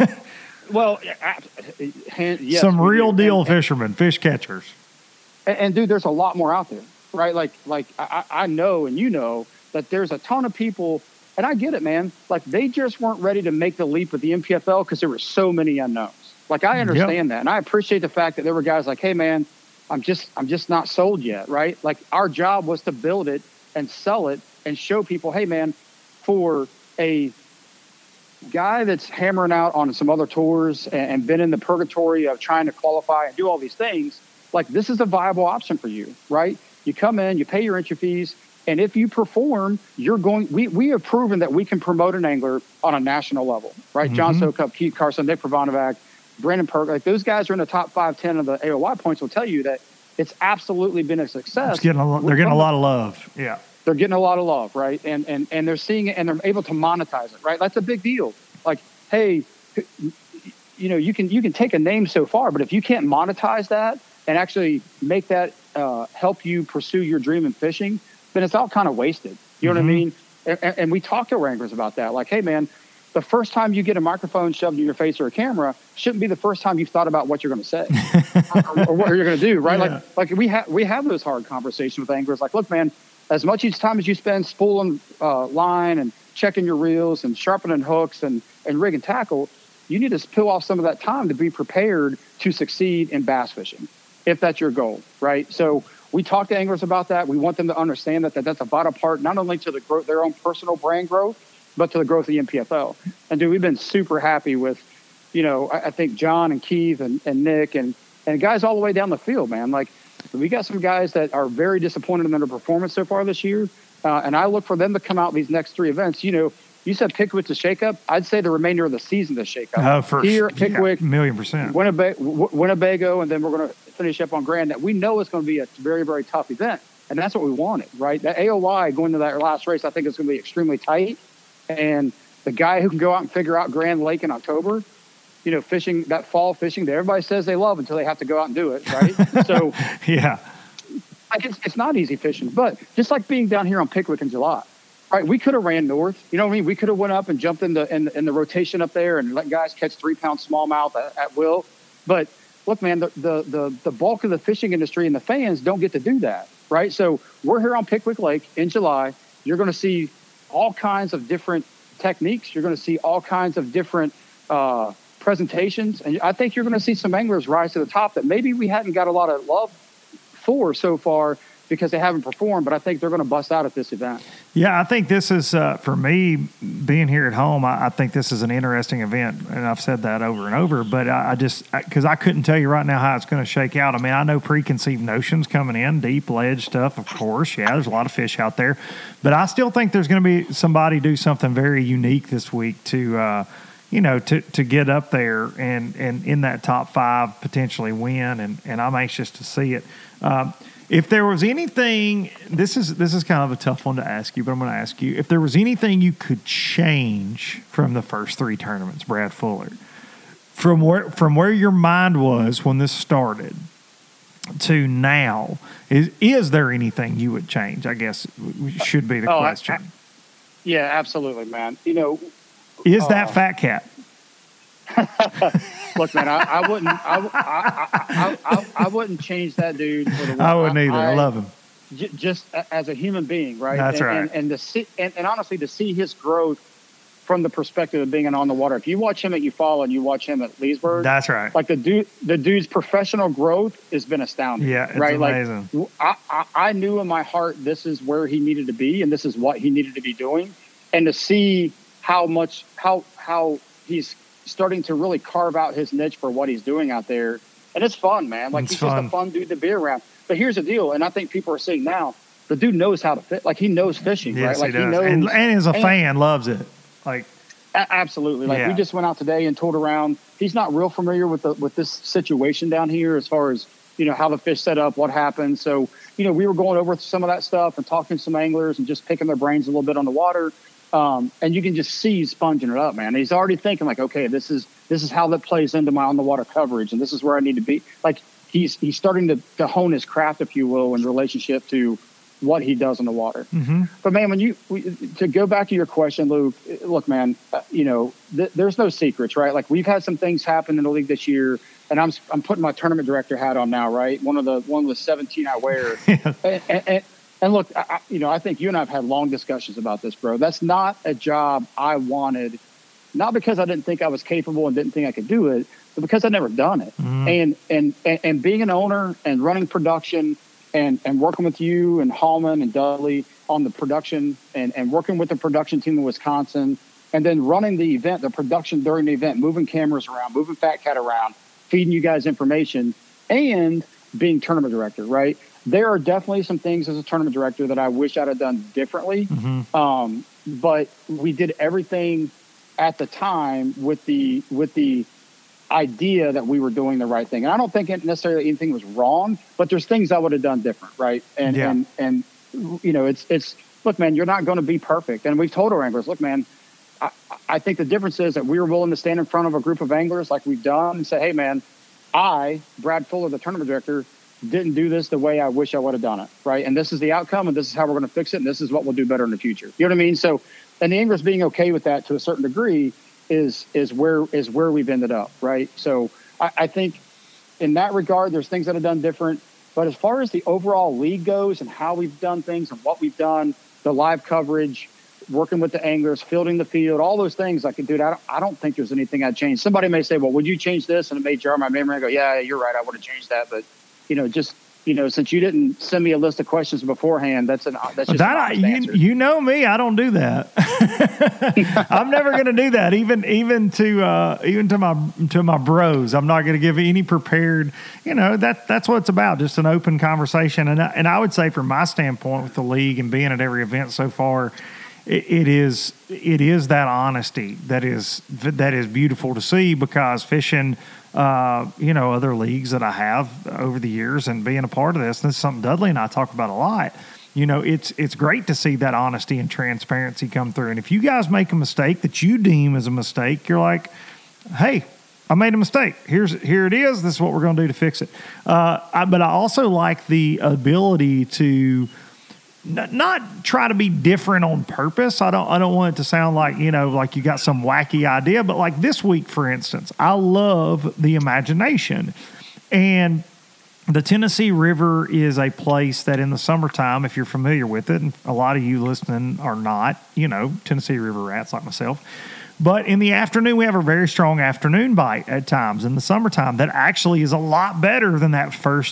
Yes, some real deal fishermen, fish catchers. And dude, there's a lot more out there, right? Like I know, and that there's a ton of people, and I get it, man. Like, they just weren't ready to make the leap with the NPFL because there were so many unknowns. Like, I understand that, and I appreciate the fact that there were guys like, hey, man, I'm just not sold yet, right? Like, our job was to build it and sell it and show people, hey, man, for a guy that's hammering out on some other tours and been in the purgatory of trying to qualify and do all these things, like, this is a viable option for you, right? You come in, you pay your entry fees, and if you perform, we have proven that we can promote an angler on a national level, right? Mm-hmm. John Sokup, Keith Carson, Nick Pravonovac, Brandon Perk, like, those guys are in the top 5-10 of the AOY points will tell you that it's absolutely been a success. They're getting a lot of love. Yeah. They're getting a lot of love, right? And they're seeing it and they're able to monetize it, right? That's a big deal. Like, hey, you can take a name so far, but if you can't monetize that and actually make that help you pursue your dream in fishing, then it's all kind of wasted. You know what I mean? And we talk to our anglers about that. Like, hey, man, the first time you get a microphone shoved in your face or a camera shouldn't be the first time you've thought about what you're going to say or what you're going to do, right? Yeah. Like we have those hard conversations with anglers. Like, look, man, as much time as you spend spooling line and checking your reels and sharpening hooks and rigging tackle, you need to peel off some of that time to be prepared to succeed in bass fishing, if that's your goal, right? So we talk to anglers about that. We want them to understand that that's a vital part, not only to the growth, their own personal brand growth, but to the growth of the NPFL. And dude, we've been super happy with, I think John and Keith and Nick and guys all the way down the field, man. Like, we got some guys that are very disappointed in their performance so far this year. And I look for them to come out these next 3 events. You said Pickwick's a shakeup. I'd say the remainder of the season is shakeup. Oh, for here, Pickwick, 1,000,000%. Winnebago, and then we're going to finish up on Grand. That we know is going to be a very, very tough event. And that's what we wanted, right? That AOY going to that last race, I think it's going to be extremely tight. And the guy who can go out and figure out Grand Lake in October, fishing, that fall fishing that everybody says they love until they have to go out and do it, right? So, yeah, it's not easy fishing, but just like being down here on Pickwick in July, right? We could have ran north, you know what I mean? We could have went up and jumped in the rotation up there and let guys catch 3-pound smallmouth at will. But look, man, the bulk of the fishing industry and the fans don't get to do that, right? So we're here on Pickwick Lake in July. You're going to see all kinds of different techniques. You're going to see all kinds of different presentations. And I think you're going to see some anglers rise to the top that maybe we hadn't got a lot of love for so far because they haven't performed, but I think they're going to bust out at this event. Yeah, I think this is, for me, being here at home, I think this is an interesting event, and I've said that over and over, but because I couldn't tell you right now how it's going to shake out. I mean, I know preconceived notions coming in, deep ledge stuff, of course. Yeah, there's a lot of fish out there, but I still think there's going to be somebody do something very unique this week to get up there and in that top 5 potentially win, and I'm anxious to see it. If there was anything, this is kind of a tough one to ask you, but I'm going to ask you. If there was anything you could change from the first 3 tournaments, Brad Fuller, from where your mind was when this started to now, is there anything you would change? I guess should be the question. Yeah, absolutely, man. You know, is that Fat Cat? Look, man, I wouldn't change that dude for the world. I wouldn't either. I love him. Just as a human being, right? That's right. And to see, and honestly, to see his growth from the perspective of being an on the water. If you watch him at Eufaula and you watch him at Leesburg, that's right. Like the dude's professional growth has been astounding. Yeah, it's right. Amazing. Like I knew in my heart this is where he needed to be, and this is what he needed to be doing, and to see how he's starting to really carve out his niche for what he's doing out there. And it's fun, man. Like, he's just a fun dude to be around. But here's the deal, and I think people are seeing now, the dude knows how to fit. Like, he knows fishing, yes, right? Like, he knows. And as a fan, loves it. Like, absolutely. Like, we just went out today and toured around. He's not real familiar with this situation down here as far as, you know, how the fish set up, what happened. So, you know, we were going over some of that stuff and talking to some anglers and just picking their brains a little bit on the water. And you can just see he's sponging it up, man. He's already thinking like, okay, this is how that plays into my on the water coverage, and this is where I need to be. Like, he's starting to hone his craft, if you will, in relationship to what he does in the water. Mm-hmm. But man, to go back to your question, Luke, look, man, you know, there's no secrets, right? Like, we've had some things happen in the league this year, and I'm putting my tournament director hat on now, right? One with 17 I wear. And look, I think you and I have had long discussions about this, bro. That's not a job I wanted, not because I didn't think I was capable and didn't think I could do it, but because I'd never done it. Mm-hmm. And being an owner and running production and working with you and Hallman and Dudley on the production and working with the production team in Wisconsin, and then running the event, the production during the event, moving cameras around, moving Fat Cat around, feeding you guys information, and being tournament director, right? There are definitely some things as a tournament director that I wish I'd have done differently. Mm-hmm. But we did everything at the time with the idea that we were doing the right thing. And I don't think necessarily anything was wrong, but there's things I would have done different, right? And you know, it's look, man, you're not going to be perfect. And we've told our anglers, look, man, I think the difference is that we were willing to stand in front of a group of anglers like we've done and say, hey, man, Brad Fuller, the tournament director, didn't do this the way I wish I would have done it, right? And this is the outcome, and this is how we're going to fix it, and this is what we'll do better in the future. You know what I mean? So, and the anglers being okay with that to a certain degree is where we've ended up, right? So I think in that regard, there's things that have done different. But as far as the overall league goes and how we've done things and what we've done, the live coverage, working with the anglers, fielding the field, all those things, like, dude, I don't think there's anything I'd change. Somebody may say, well, would you change this? And it may jar my memory. I go, yeah, you're right. I would have changed that. But, you know, just, you know, since you didn't send me a list of questions beforehand, that's just an honest answer. You know me, I don't do that. I'm never going to do that. Even to my bros, I'm not going to give any prepared. You know, that's what it's about, just an open conversation. And I would say, from my standpoint with the league and being at every event so far, it is that honesty that is beautiful to see, because fishing. Other leagues that I have over the years and being a part of this is something Dudley and I talk about a lot. You know, it's great to see that honesty and transparency come through. And if you guys make a mistake that you deem as a mistake, you're like, hey, I made a mistake. Here it is. This is what we're going to do to fix it. But I also like the ability to not try to be different on purpose. I don't want it to sound like, you know, like you got some wacky idea, but like this week, for instance, I love the imagination. And the Tennessee River is a place that in the summertime, if you're familiar with it, and a lot of you listening are not, you know, Tennessee River rats like myself. But in the afternoon, we have a very strong afternoon bite at times in the summertime that actually is a lot better than that first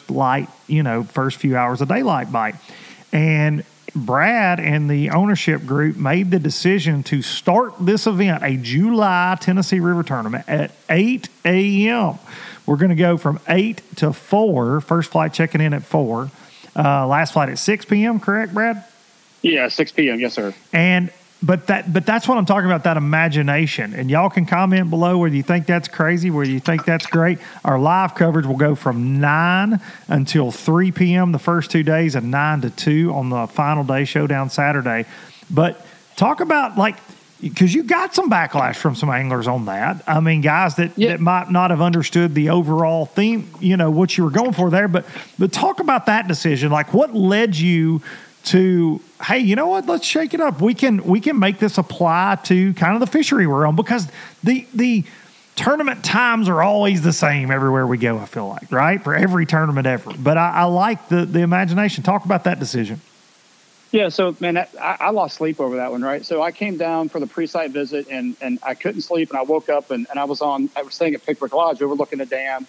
few hours of daylight bite. And Brad and the ownership group made the decision to start this event, a July Tennessee River tournament, at 8 a.m. We're going to go from 8 to 4, first flight checking in at 4, last flight at 6 p.m., correct, Brad? Yeah, 6 p.m., yes, sir. And But that's what I'm talking about, that imagination. And y'all can comment below whether you think that's crazy, whether you think that's great. Our live coverage will go from 9 until 3 p.m. the first 2 days, and 9 to 2 on the final day, showdown Saturday. But talk about, like, because you got some backlash from some anglers on that. I mean, guys that might not have understood the overall theme, what you were going for there. But talk about that decision. Like, what led you to, hey, you know what? Let's shake it up. We can make this apply to kind of the fishery we're on, because the tournament times are always the same everywhere we go, I feel like, right? For every tournament ever. But I like the imagination. Talk about that decision. Yeah, so, man, I lost sleep over that one, right? So I came down for the pre-site visit, and I couldn't sleep, and I woke up, and I was staying at Pickwick Lodge overlooking the dam.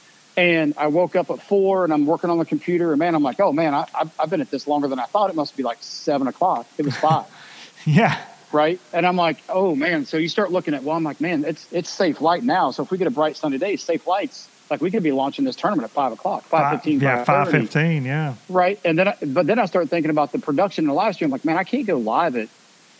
And I woke up at 4 and I'm working on the computer, and man, I'm like, oh man, I've been at this longer than I thought. It must be like 7 o'clock. It was 5. Yeah. Right. And I'm like, oh man. So you start looking at, I'm like, man, it's safe light now. So if we get a bright sunny day, safe lights, like we could be launching this tournament at 5 o'clock, 5:15. Yeah. 5:15. Yeah. Right. And then I started thinking about the production in the live stream. Like, man, I can't go live at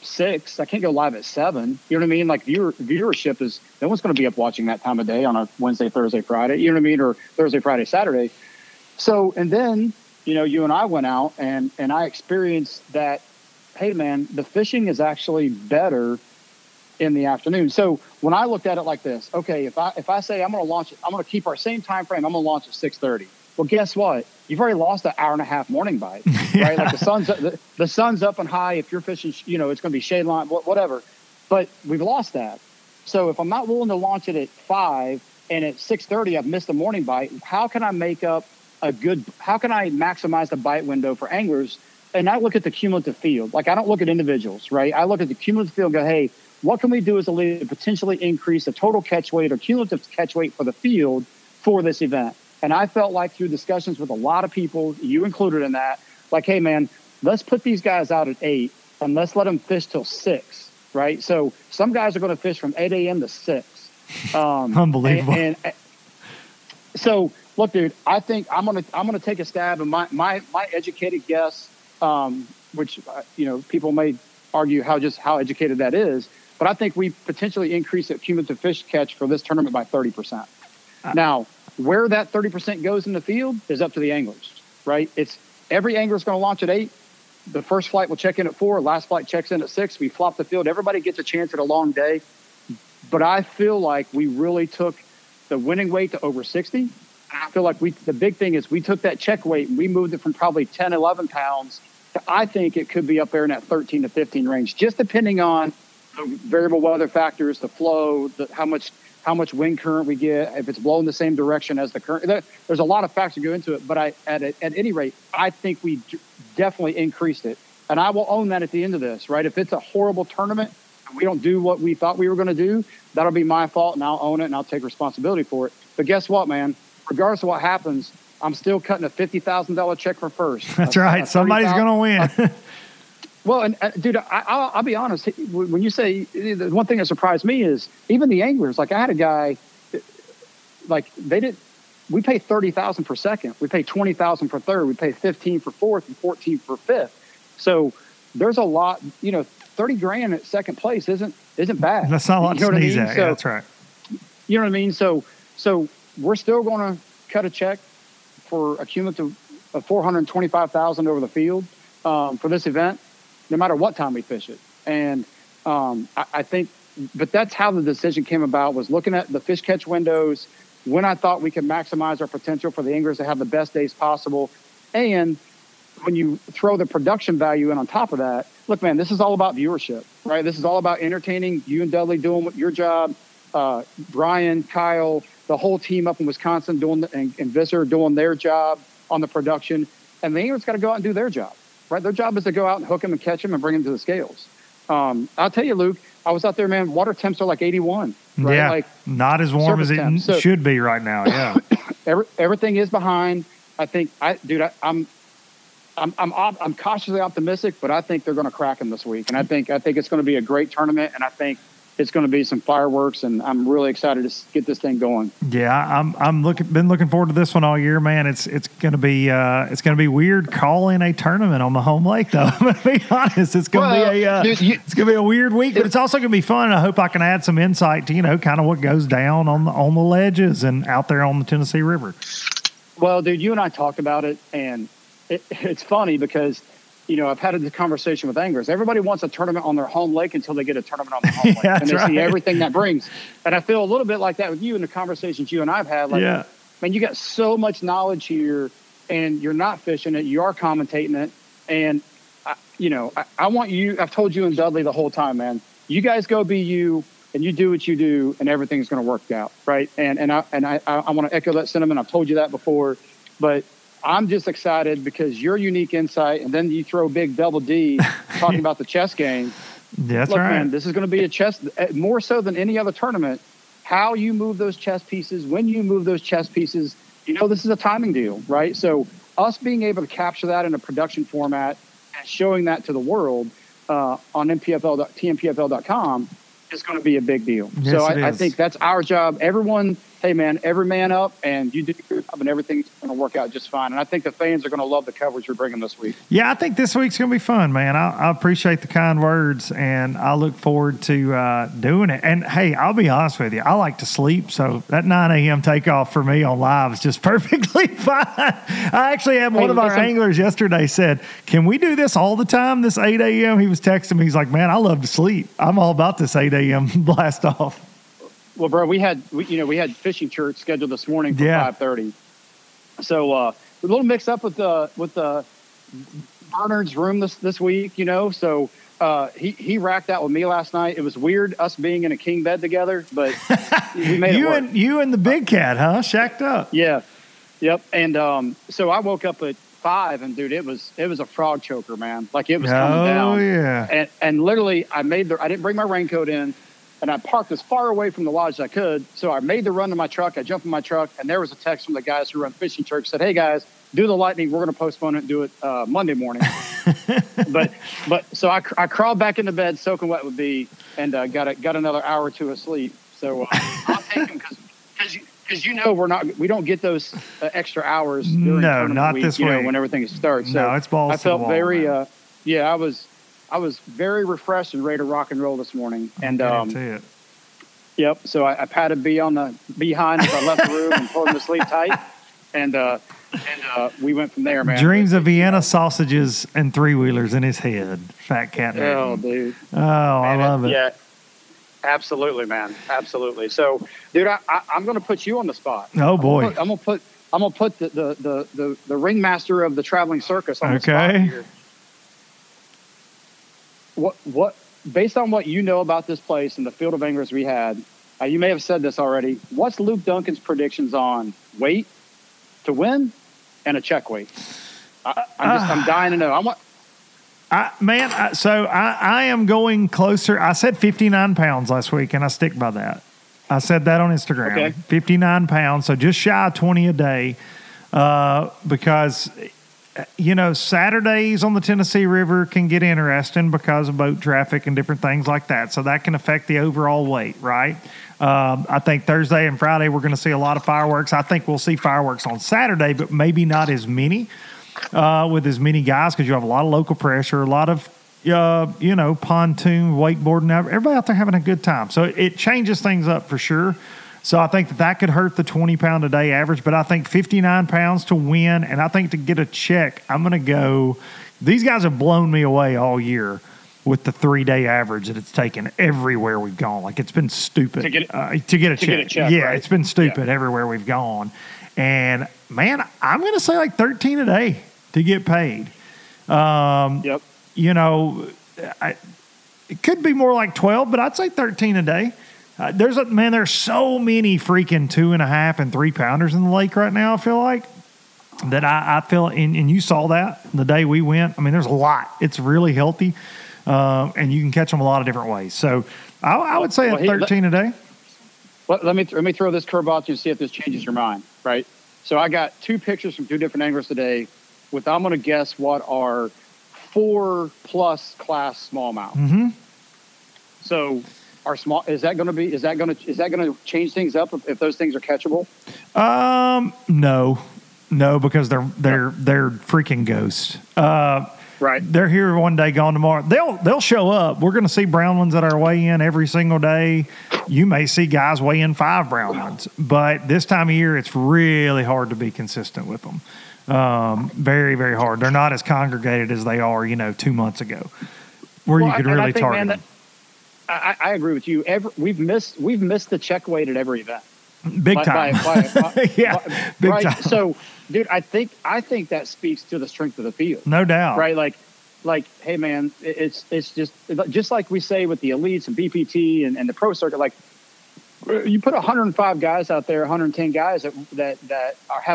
6. I can't go live at 7. You know what I mean? Like viewership is, no one's going to be up watching that time of day on a Wednesday, Thursday, Friday, you know what I mean? Or Thursday, Friday, Saturday. So, and then, you and I went out and I experienced that, hey man, the fishing is actually better in the afternoon. So when I looked at it like this, okay, if I say I'm going to launch it, I'm going to keep our same time frame. I'm going to launch at 6:30. Well, guess what? You've already lost an hour and a half morning bite, right? Like the sun's up and high. If you're fishing, it's going to be shade line, whatever. But we've lost that. So if I'm not willing to launch it at 5 and at 6:30 I've missed a morning bite, how can I make up how can I maximize the bite window for anglers? And I look at the cumulative field. Like, I don't look at individuals, right? I look at the cumulative field and go, hey, what can we do as a league to potentially increase the total catch weight or cumulative catch weight for the field for this event? And I felt like through discussions with a lot of people, you included in that, like, hey, man, let's put these guys out at 8 and let's let them fish till 6, right? So some guys are going to fish from 8 a.m. to 6. Unbelievable. And so, look, dude, I think I'm gonna take a stab, and my educated guess, which people may argue how educated that is, but I think we potentially increase the cumulative fish catch for this tournament by 30%. Now, where that 30% goes in the field is up to the anglers, right? It's every angler's going to launch at 8. The first flight will check in at 4. Last flight checks in at 6. We flop the field. Everybody gets a chance at a long day. But I feel like we really took the winning weight to over 60. I feel like the big thing is we took that check weight and we moved it from probably 10, 11 pounds to, I think it could be up there in that 13 to 15 range, just depending on the variable weather factors, the flow, how much wind current we get, if it's blowing the same direction as the current. There's a lot of factors that go into it, but at any rate, I think we definitely increased it. And I will own that at the end of this, right? If it's a horrible tournament and we don't do what we thought we were going to do, that'll be my fault, and I'll own it, and I'll take responsibility for it. But guess what, man? Regardless of what happens, I'm still cutting a $50,000 check for first. That's right. Somebody's going to win. Well, and dude, I'll be honest. When you say, the one thing that surprised me is even the anglers. Like, I had a guy, like, we pay $30,000 for second. We pay $20,000 for third. We pay $15,000 for fourth and $14,000 for fifth. So there's a lot. $30,000 at second place isn't bad. That's not a lot to sneeze at. Yeah, that's right. You know what I mean? So we're still going to cut a check for a cumulative of $425,000 over the field for this event, no matter what time we fish it. And I think, but that's how the decision came about, was looking at the fish catch windows, when I thought we could maximize our potential for the anglers to have the best days possible. And when you throw the production value in on top of that, look, man, this is all about viewership, right? This is all about entertaining. You and Dudley doing your job, Brian, Kyle, the whole team up in Wisconsin and Visser doing their job on the production. And the anglers got to go out and do their job, right? Their job is to go out and hook them and catch them and bring them to the scales. I'll tell you, Luke, I was out there, man, water temps are like 81. Right? Yeah, like, not as warm as it should be right now, yeah. Everything is behind. I think, I'm cautiously optimistic, but I think they're going to crack them this week. And I think it's going to be a great tournament. And I think it's going to be some fireworks, and I'm really excited to get this thing going. Yeah, been looking forward to this one all year, man. It's going to be weird calling a tournament on the home lake, though. I'm going to be honest. It's going to be a weird week, but it's also going to be fun. And I hope I can add some insight to kind of what goes down on the ledges and out there on the Tennessee River. Well, dude, you and I talked about it, and it's funny because, I've had a conversation with anglers. Everybody wants a tournament on their home lake until they get a tournament on their home lake. And they see everything that brings. And I feel a little bit like that with you in the conversations you and I've had. Like, man, you got so much knowledge here, and you're not fishing it. You are commentating it. And, I want you – I've told you and Dudley the whole time, man. You guys go be you, and you do what you do, and everything's going to work out, right? And I want to echo that sentiment. I've told you that before. But – I'm just excited because your unique insight, and then you throw big Double D talking about the chess game. That's right. Man, this is going to be a chess, more so than any other tournament. How you move those chess pieces, when you move those chess pieces, this is a timing deal, right? So us being able to capture that in a production format and showing that to the world on tmpfl.com is going to be a big deal. Yes, so I think that's our job. Everyone, hey man, every man up, and you do your job, and everything's going to work out just fine. And I think the fans are going to love the coverage we're bringing this week. Yeah, I think this week's going to be fun, man. I appreciate the kind words, and I look forward to doing it. And hey, I'll be honest with you, I like to sleep, so that 9 a.m. takeoff for me on live is just perfectly fine. I actually had one of our anglers yesterday said, "Can we do this all the time? This 8 a.m." He was texting me. He's like, "Man, I love to sleep. I'm all about this 8 a.m. blast off." Well, bro, we had fishing church scheduled this morning for 5:30. So a little mixed up with the Bernard's room this week, So he racked out with me last night. It was weird us being in a king bed together, but we made it work. You and the big cat, huh? Shacked up. Yeah, yep. And so I woke up at 5, and dude, it was a frog choker, man. Like it was coming down. Oh yeah. And literally, I didn't bring my raincoat in. And I parked as far away from the lodge as I could. So I made the run to my truck. I jumped in my truck, and there was a text from the guys who run fishing church. Said, "Hey guys, do the lightning. We're going to postpone it and do it Monday morning." but so I crawled back into bed, soaking wet with B, and got another hour or two of sleep. So I'll take them because we don't get those extra hours during not week, this week when everything starts. So no, it's balls. I felt very I was very refreshed and ready to rock and roll this morning. And yep. So I patted B on the behind as I left the room and told him to sleep tight. And we went from there, man. Dreams of Vienna sausages and 3-wheelers in his head. Fat cat. Oh, dude. Oh, man, I love it. Yeah. Absolutely, man. Absolutely. So, dude, I'm going to put you on the spot. Oh boy. I'm going to put the ringmaster of the traveling circus on the spot here. What based on what you know about this place and the field of anglers we had, you may have said this already. What's Luke Duncan's predictions on weight to win and a check weight? I'm dying to know. I am going closer. I said 59 pounds last week, and I stick by that. I said that on Instagram. Okay. 59 pounds, so just shy of 20 a day, because Saturdays on the Tennessee River can get interesting because of boat traffic and different things like that. So that can affect the overall weight, right? I think Thursday and Friday we're going to see a lot of fireworks. I think we'll see fireworks on Saturday, but maybe not as many with as many guys because you have a lot of local pressure, a lot of, pontoon, wakeboarding. Everybody out there having a good time. So it changes things up for sure. So I think that could hurt the 20-pound a day average, but I think 59 pounds to win, and I think to get a check, I'm going to go – these guys have blown me away all year with the 3-day average that it's taken everywhere we've gone. Like, it's been stupid to get a check. Yeah, right? It's been stupid everywhere we've gone. And, man, I'm going to say like 13 a day to get paid. Yep. It could be more like 12, but I'd say 13 a day. There's so many freaking 2.5 and 3 pounders in the lake right now. I feel like that I feel, and you saw that the day we went. I mean, there's a lot. It's really healthy, and you can catch them a lot of different ways. So I would say 13 a day. Let me throw this curveball at you and see if this changes your mind. Right. So I got 2 pictures from 2 different anglers today with, I'm going to guess what are 4+ class smallmouth. Mm-hmm. So are small. Is that going to change things up if those things are catchable? No, because they're freaking ghosts. Right. They're here one day, gone tomorrow. They'll show up. We're going to see brown ones at our weigh-in every single day. You may see guys weigh in 5 brown ones, but this time of year, it's really hard to be consistent with them. Very, very hard. They're not as congregated as they are, 2 months ago, where you could really target them. I agree with you. We've missed the check weight at every event. Big time. Yeah, big right? time. So, dude, I think that speaks to the strength of the field. No doubt. Right? Like, hey, man, it's just like we say with the elites and BPT and the pro circuit. Like, you put 105 guys out there, 110 guys that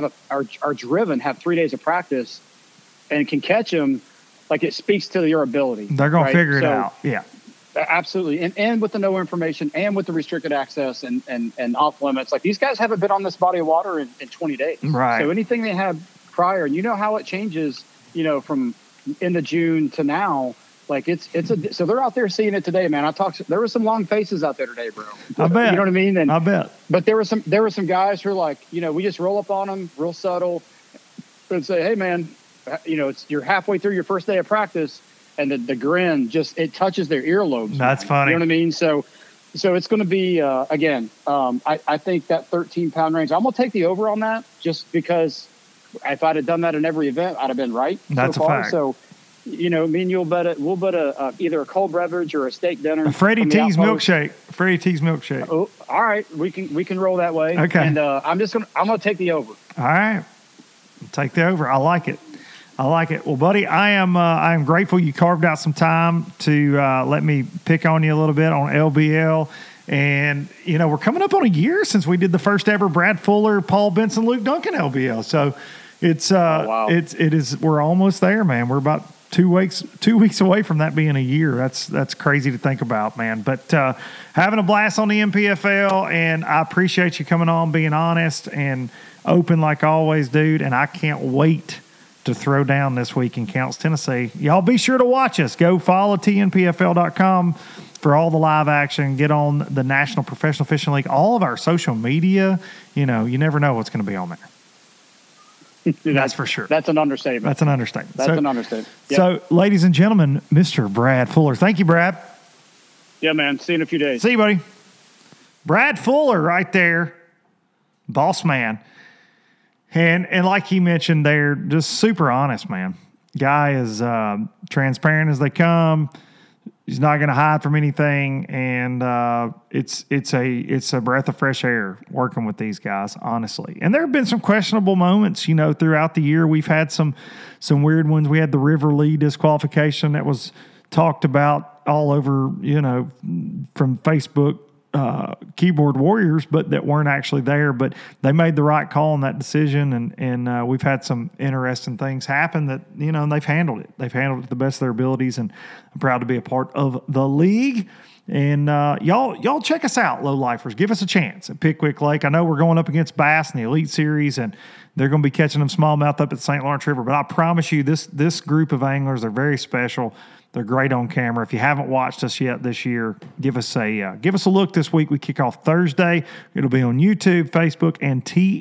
are driven, have 3 days of practice, and can catch them. Like, it speaks to your ability. They're going to figure it out. Yeah. Absolutely. And with the no information and with the restricted access and off limits, like these guys haven't been on this body of water in 20 days. Right. So anything they had prior, and you know how it changes, from end of June to now, like so they're out there seeing it today, man. There were some long faces out there today, bro. I bet. You know what I mean? I bet. But there were some guys who are like, we just roll up on them real subtle and say, hey man, you're halfway through your first day of practice. And the grin it touches their earlobes. That's funny. You know what I mean? So it's going to be, again, I think that 13-pound range, I'm going to take the over on that just because if I'd have done that in every event, I'd have been right. That's so far. A fact. So, me and you'll we'll bet either a cold beverage or a steak dinner. Freddie T's milkshake. Freddie T's milkshake. Oh, all right. We can roll that way. Okay. And I'm going to take the over. All right. Take the over. I like it. Well, buddy, I am grateful you carved out some time to let me pick on you a little bit on LBL. And, we're coming up on a year since we did the first ever Brad Fuller, Paul Benson, Luke Duncan LBL. So it's wow. we're almost there, man. We're about 2 weeks away from that being a year. That's crazy to think about, man. But having a blast on the NPFL, and I appreciate you coming on, being honest and open like always, dude. And I can't wait to throw down this week in Counts, Tennessee. Y'all be sure to watch us. Go follow tnpfl.com for all the live action. Get on the National Professional Fishing League, all of our social media. You never know what's going to be on there. That's for sure. That's an understatement. That's an understatement. Yep. So, ladies and gentlemen, Mr. Brad Fuller. Thank you, Brad. Yeah, man. See you in a few days. See you, buddy. Brad Fuller right there. Boss man. And like he mentioned there, just super honest, man. Guy is transparent as they come. He's not going to hide from anything, and it's a breath of fresh air working with these guys, honestly. And there have been some questionable moments, throughout the year. We've had some weird ones. We had the River Lee disqualification that was talked about all over, from Facebook. Keyboard warriors, but that weren't actually there, but they made the right call on that decision. And we've had some interesting things happen that, and they've handled it. They've handled it to the best of their abilities, and I'm proud to be a part of the league. And y'all check us out, low lifers. Give us a chance at Pickwick Lake. I know we're going up against Bass in the Elite Series, and they're going to be catching them smallmouth up at the St. Lawrence River. But I promise you, this group of anglers are very special. They're great on camera. If you haven't watched us yet this year, give us a look this week. We kick off Thursday. It'll be on YouTube, Facebook, and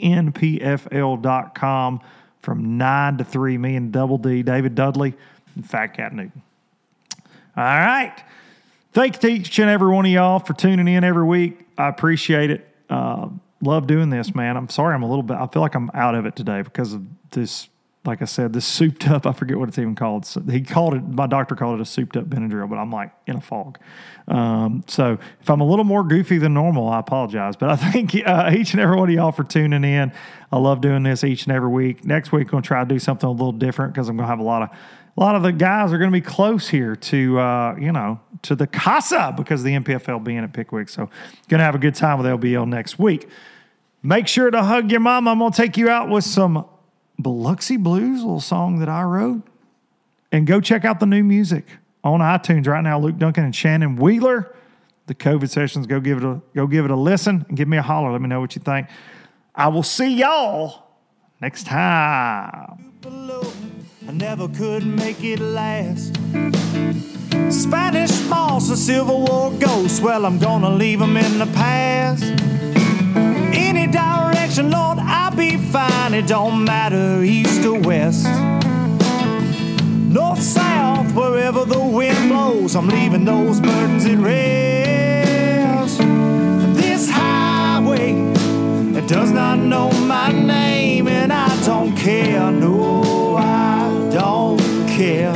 TNPFL.com from 9 to 3. Me and Double D, David Dudley, and Fat Cat Newton. All right. Thanks to each and every one of y'all for tuning in every week. I appreciate it. Love doing this, man. I'm sorry I feel like I'm out of it today because of this. Like I said, this souped up, I forget what it's even called. So my doctor called it a souped up Benadryl, but I'm like in a fog. So if I'm a little more goofy than normal, I apologize. But I thank each and every one of y'all for tuning in. I love doing this each and every week. Next week, I'm going to try to do something a little different because I'm going to have a lot of the guys are going to be close here to the Casa because of the NPFL being at Pickwick. So going to have a good time with LBL next week. Make sure to hug your mom. I'm going to take you out with some Biloxi Blues, a little song that I wrote. And go check out the new music on iTunes right now. Luke Duncan and Shannon Wheeler. The COVID sessions, go give it a listen and give me a holler. Let me know what you think. I will see y'all next time. I never could make it last. Spanish moss and Civil War ghosts, well, I'm gonna leave them in the past. Any direction, Lord, I'll be fine. It don't matter east or west. North, south, wherever the wind blows, I'm leaving those burdens at rest. This highway, it does not know my name, and I don't care, no, I don't care.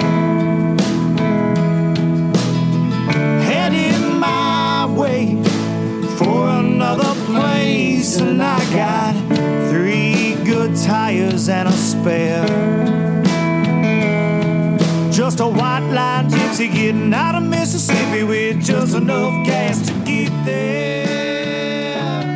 Heading my way for another place, and I got 3 good tires and a spare. Just a white line gypsy getting out of Mississippi with just enough gas to get there.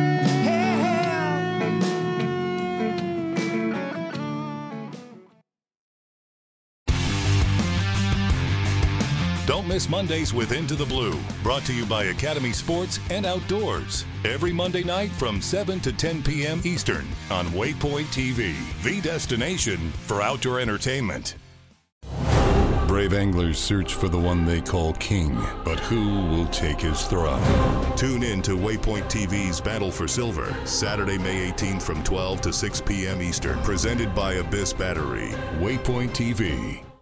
Don't miss Mondays with Into the Blue, brought to you by Academy Sports and Outdoors. Every Monday night from 7 to 10 p.m. Eastern on Waypoint TV, the destination for outdoor entertainment. Brave anglers search for the one they call king, but who will take his throne? Tune in to Waypoint TV's Battle for Silver, Saturday, May 18th from 12 to 6 p.m. Eastern, presented by Abyss Battery. Waypoint TV.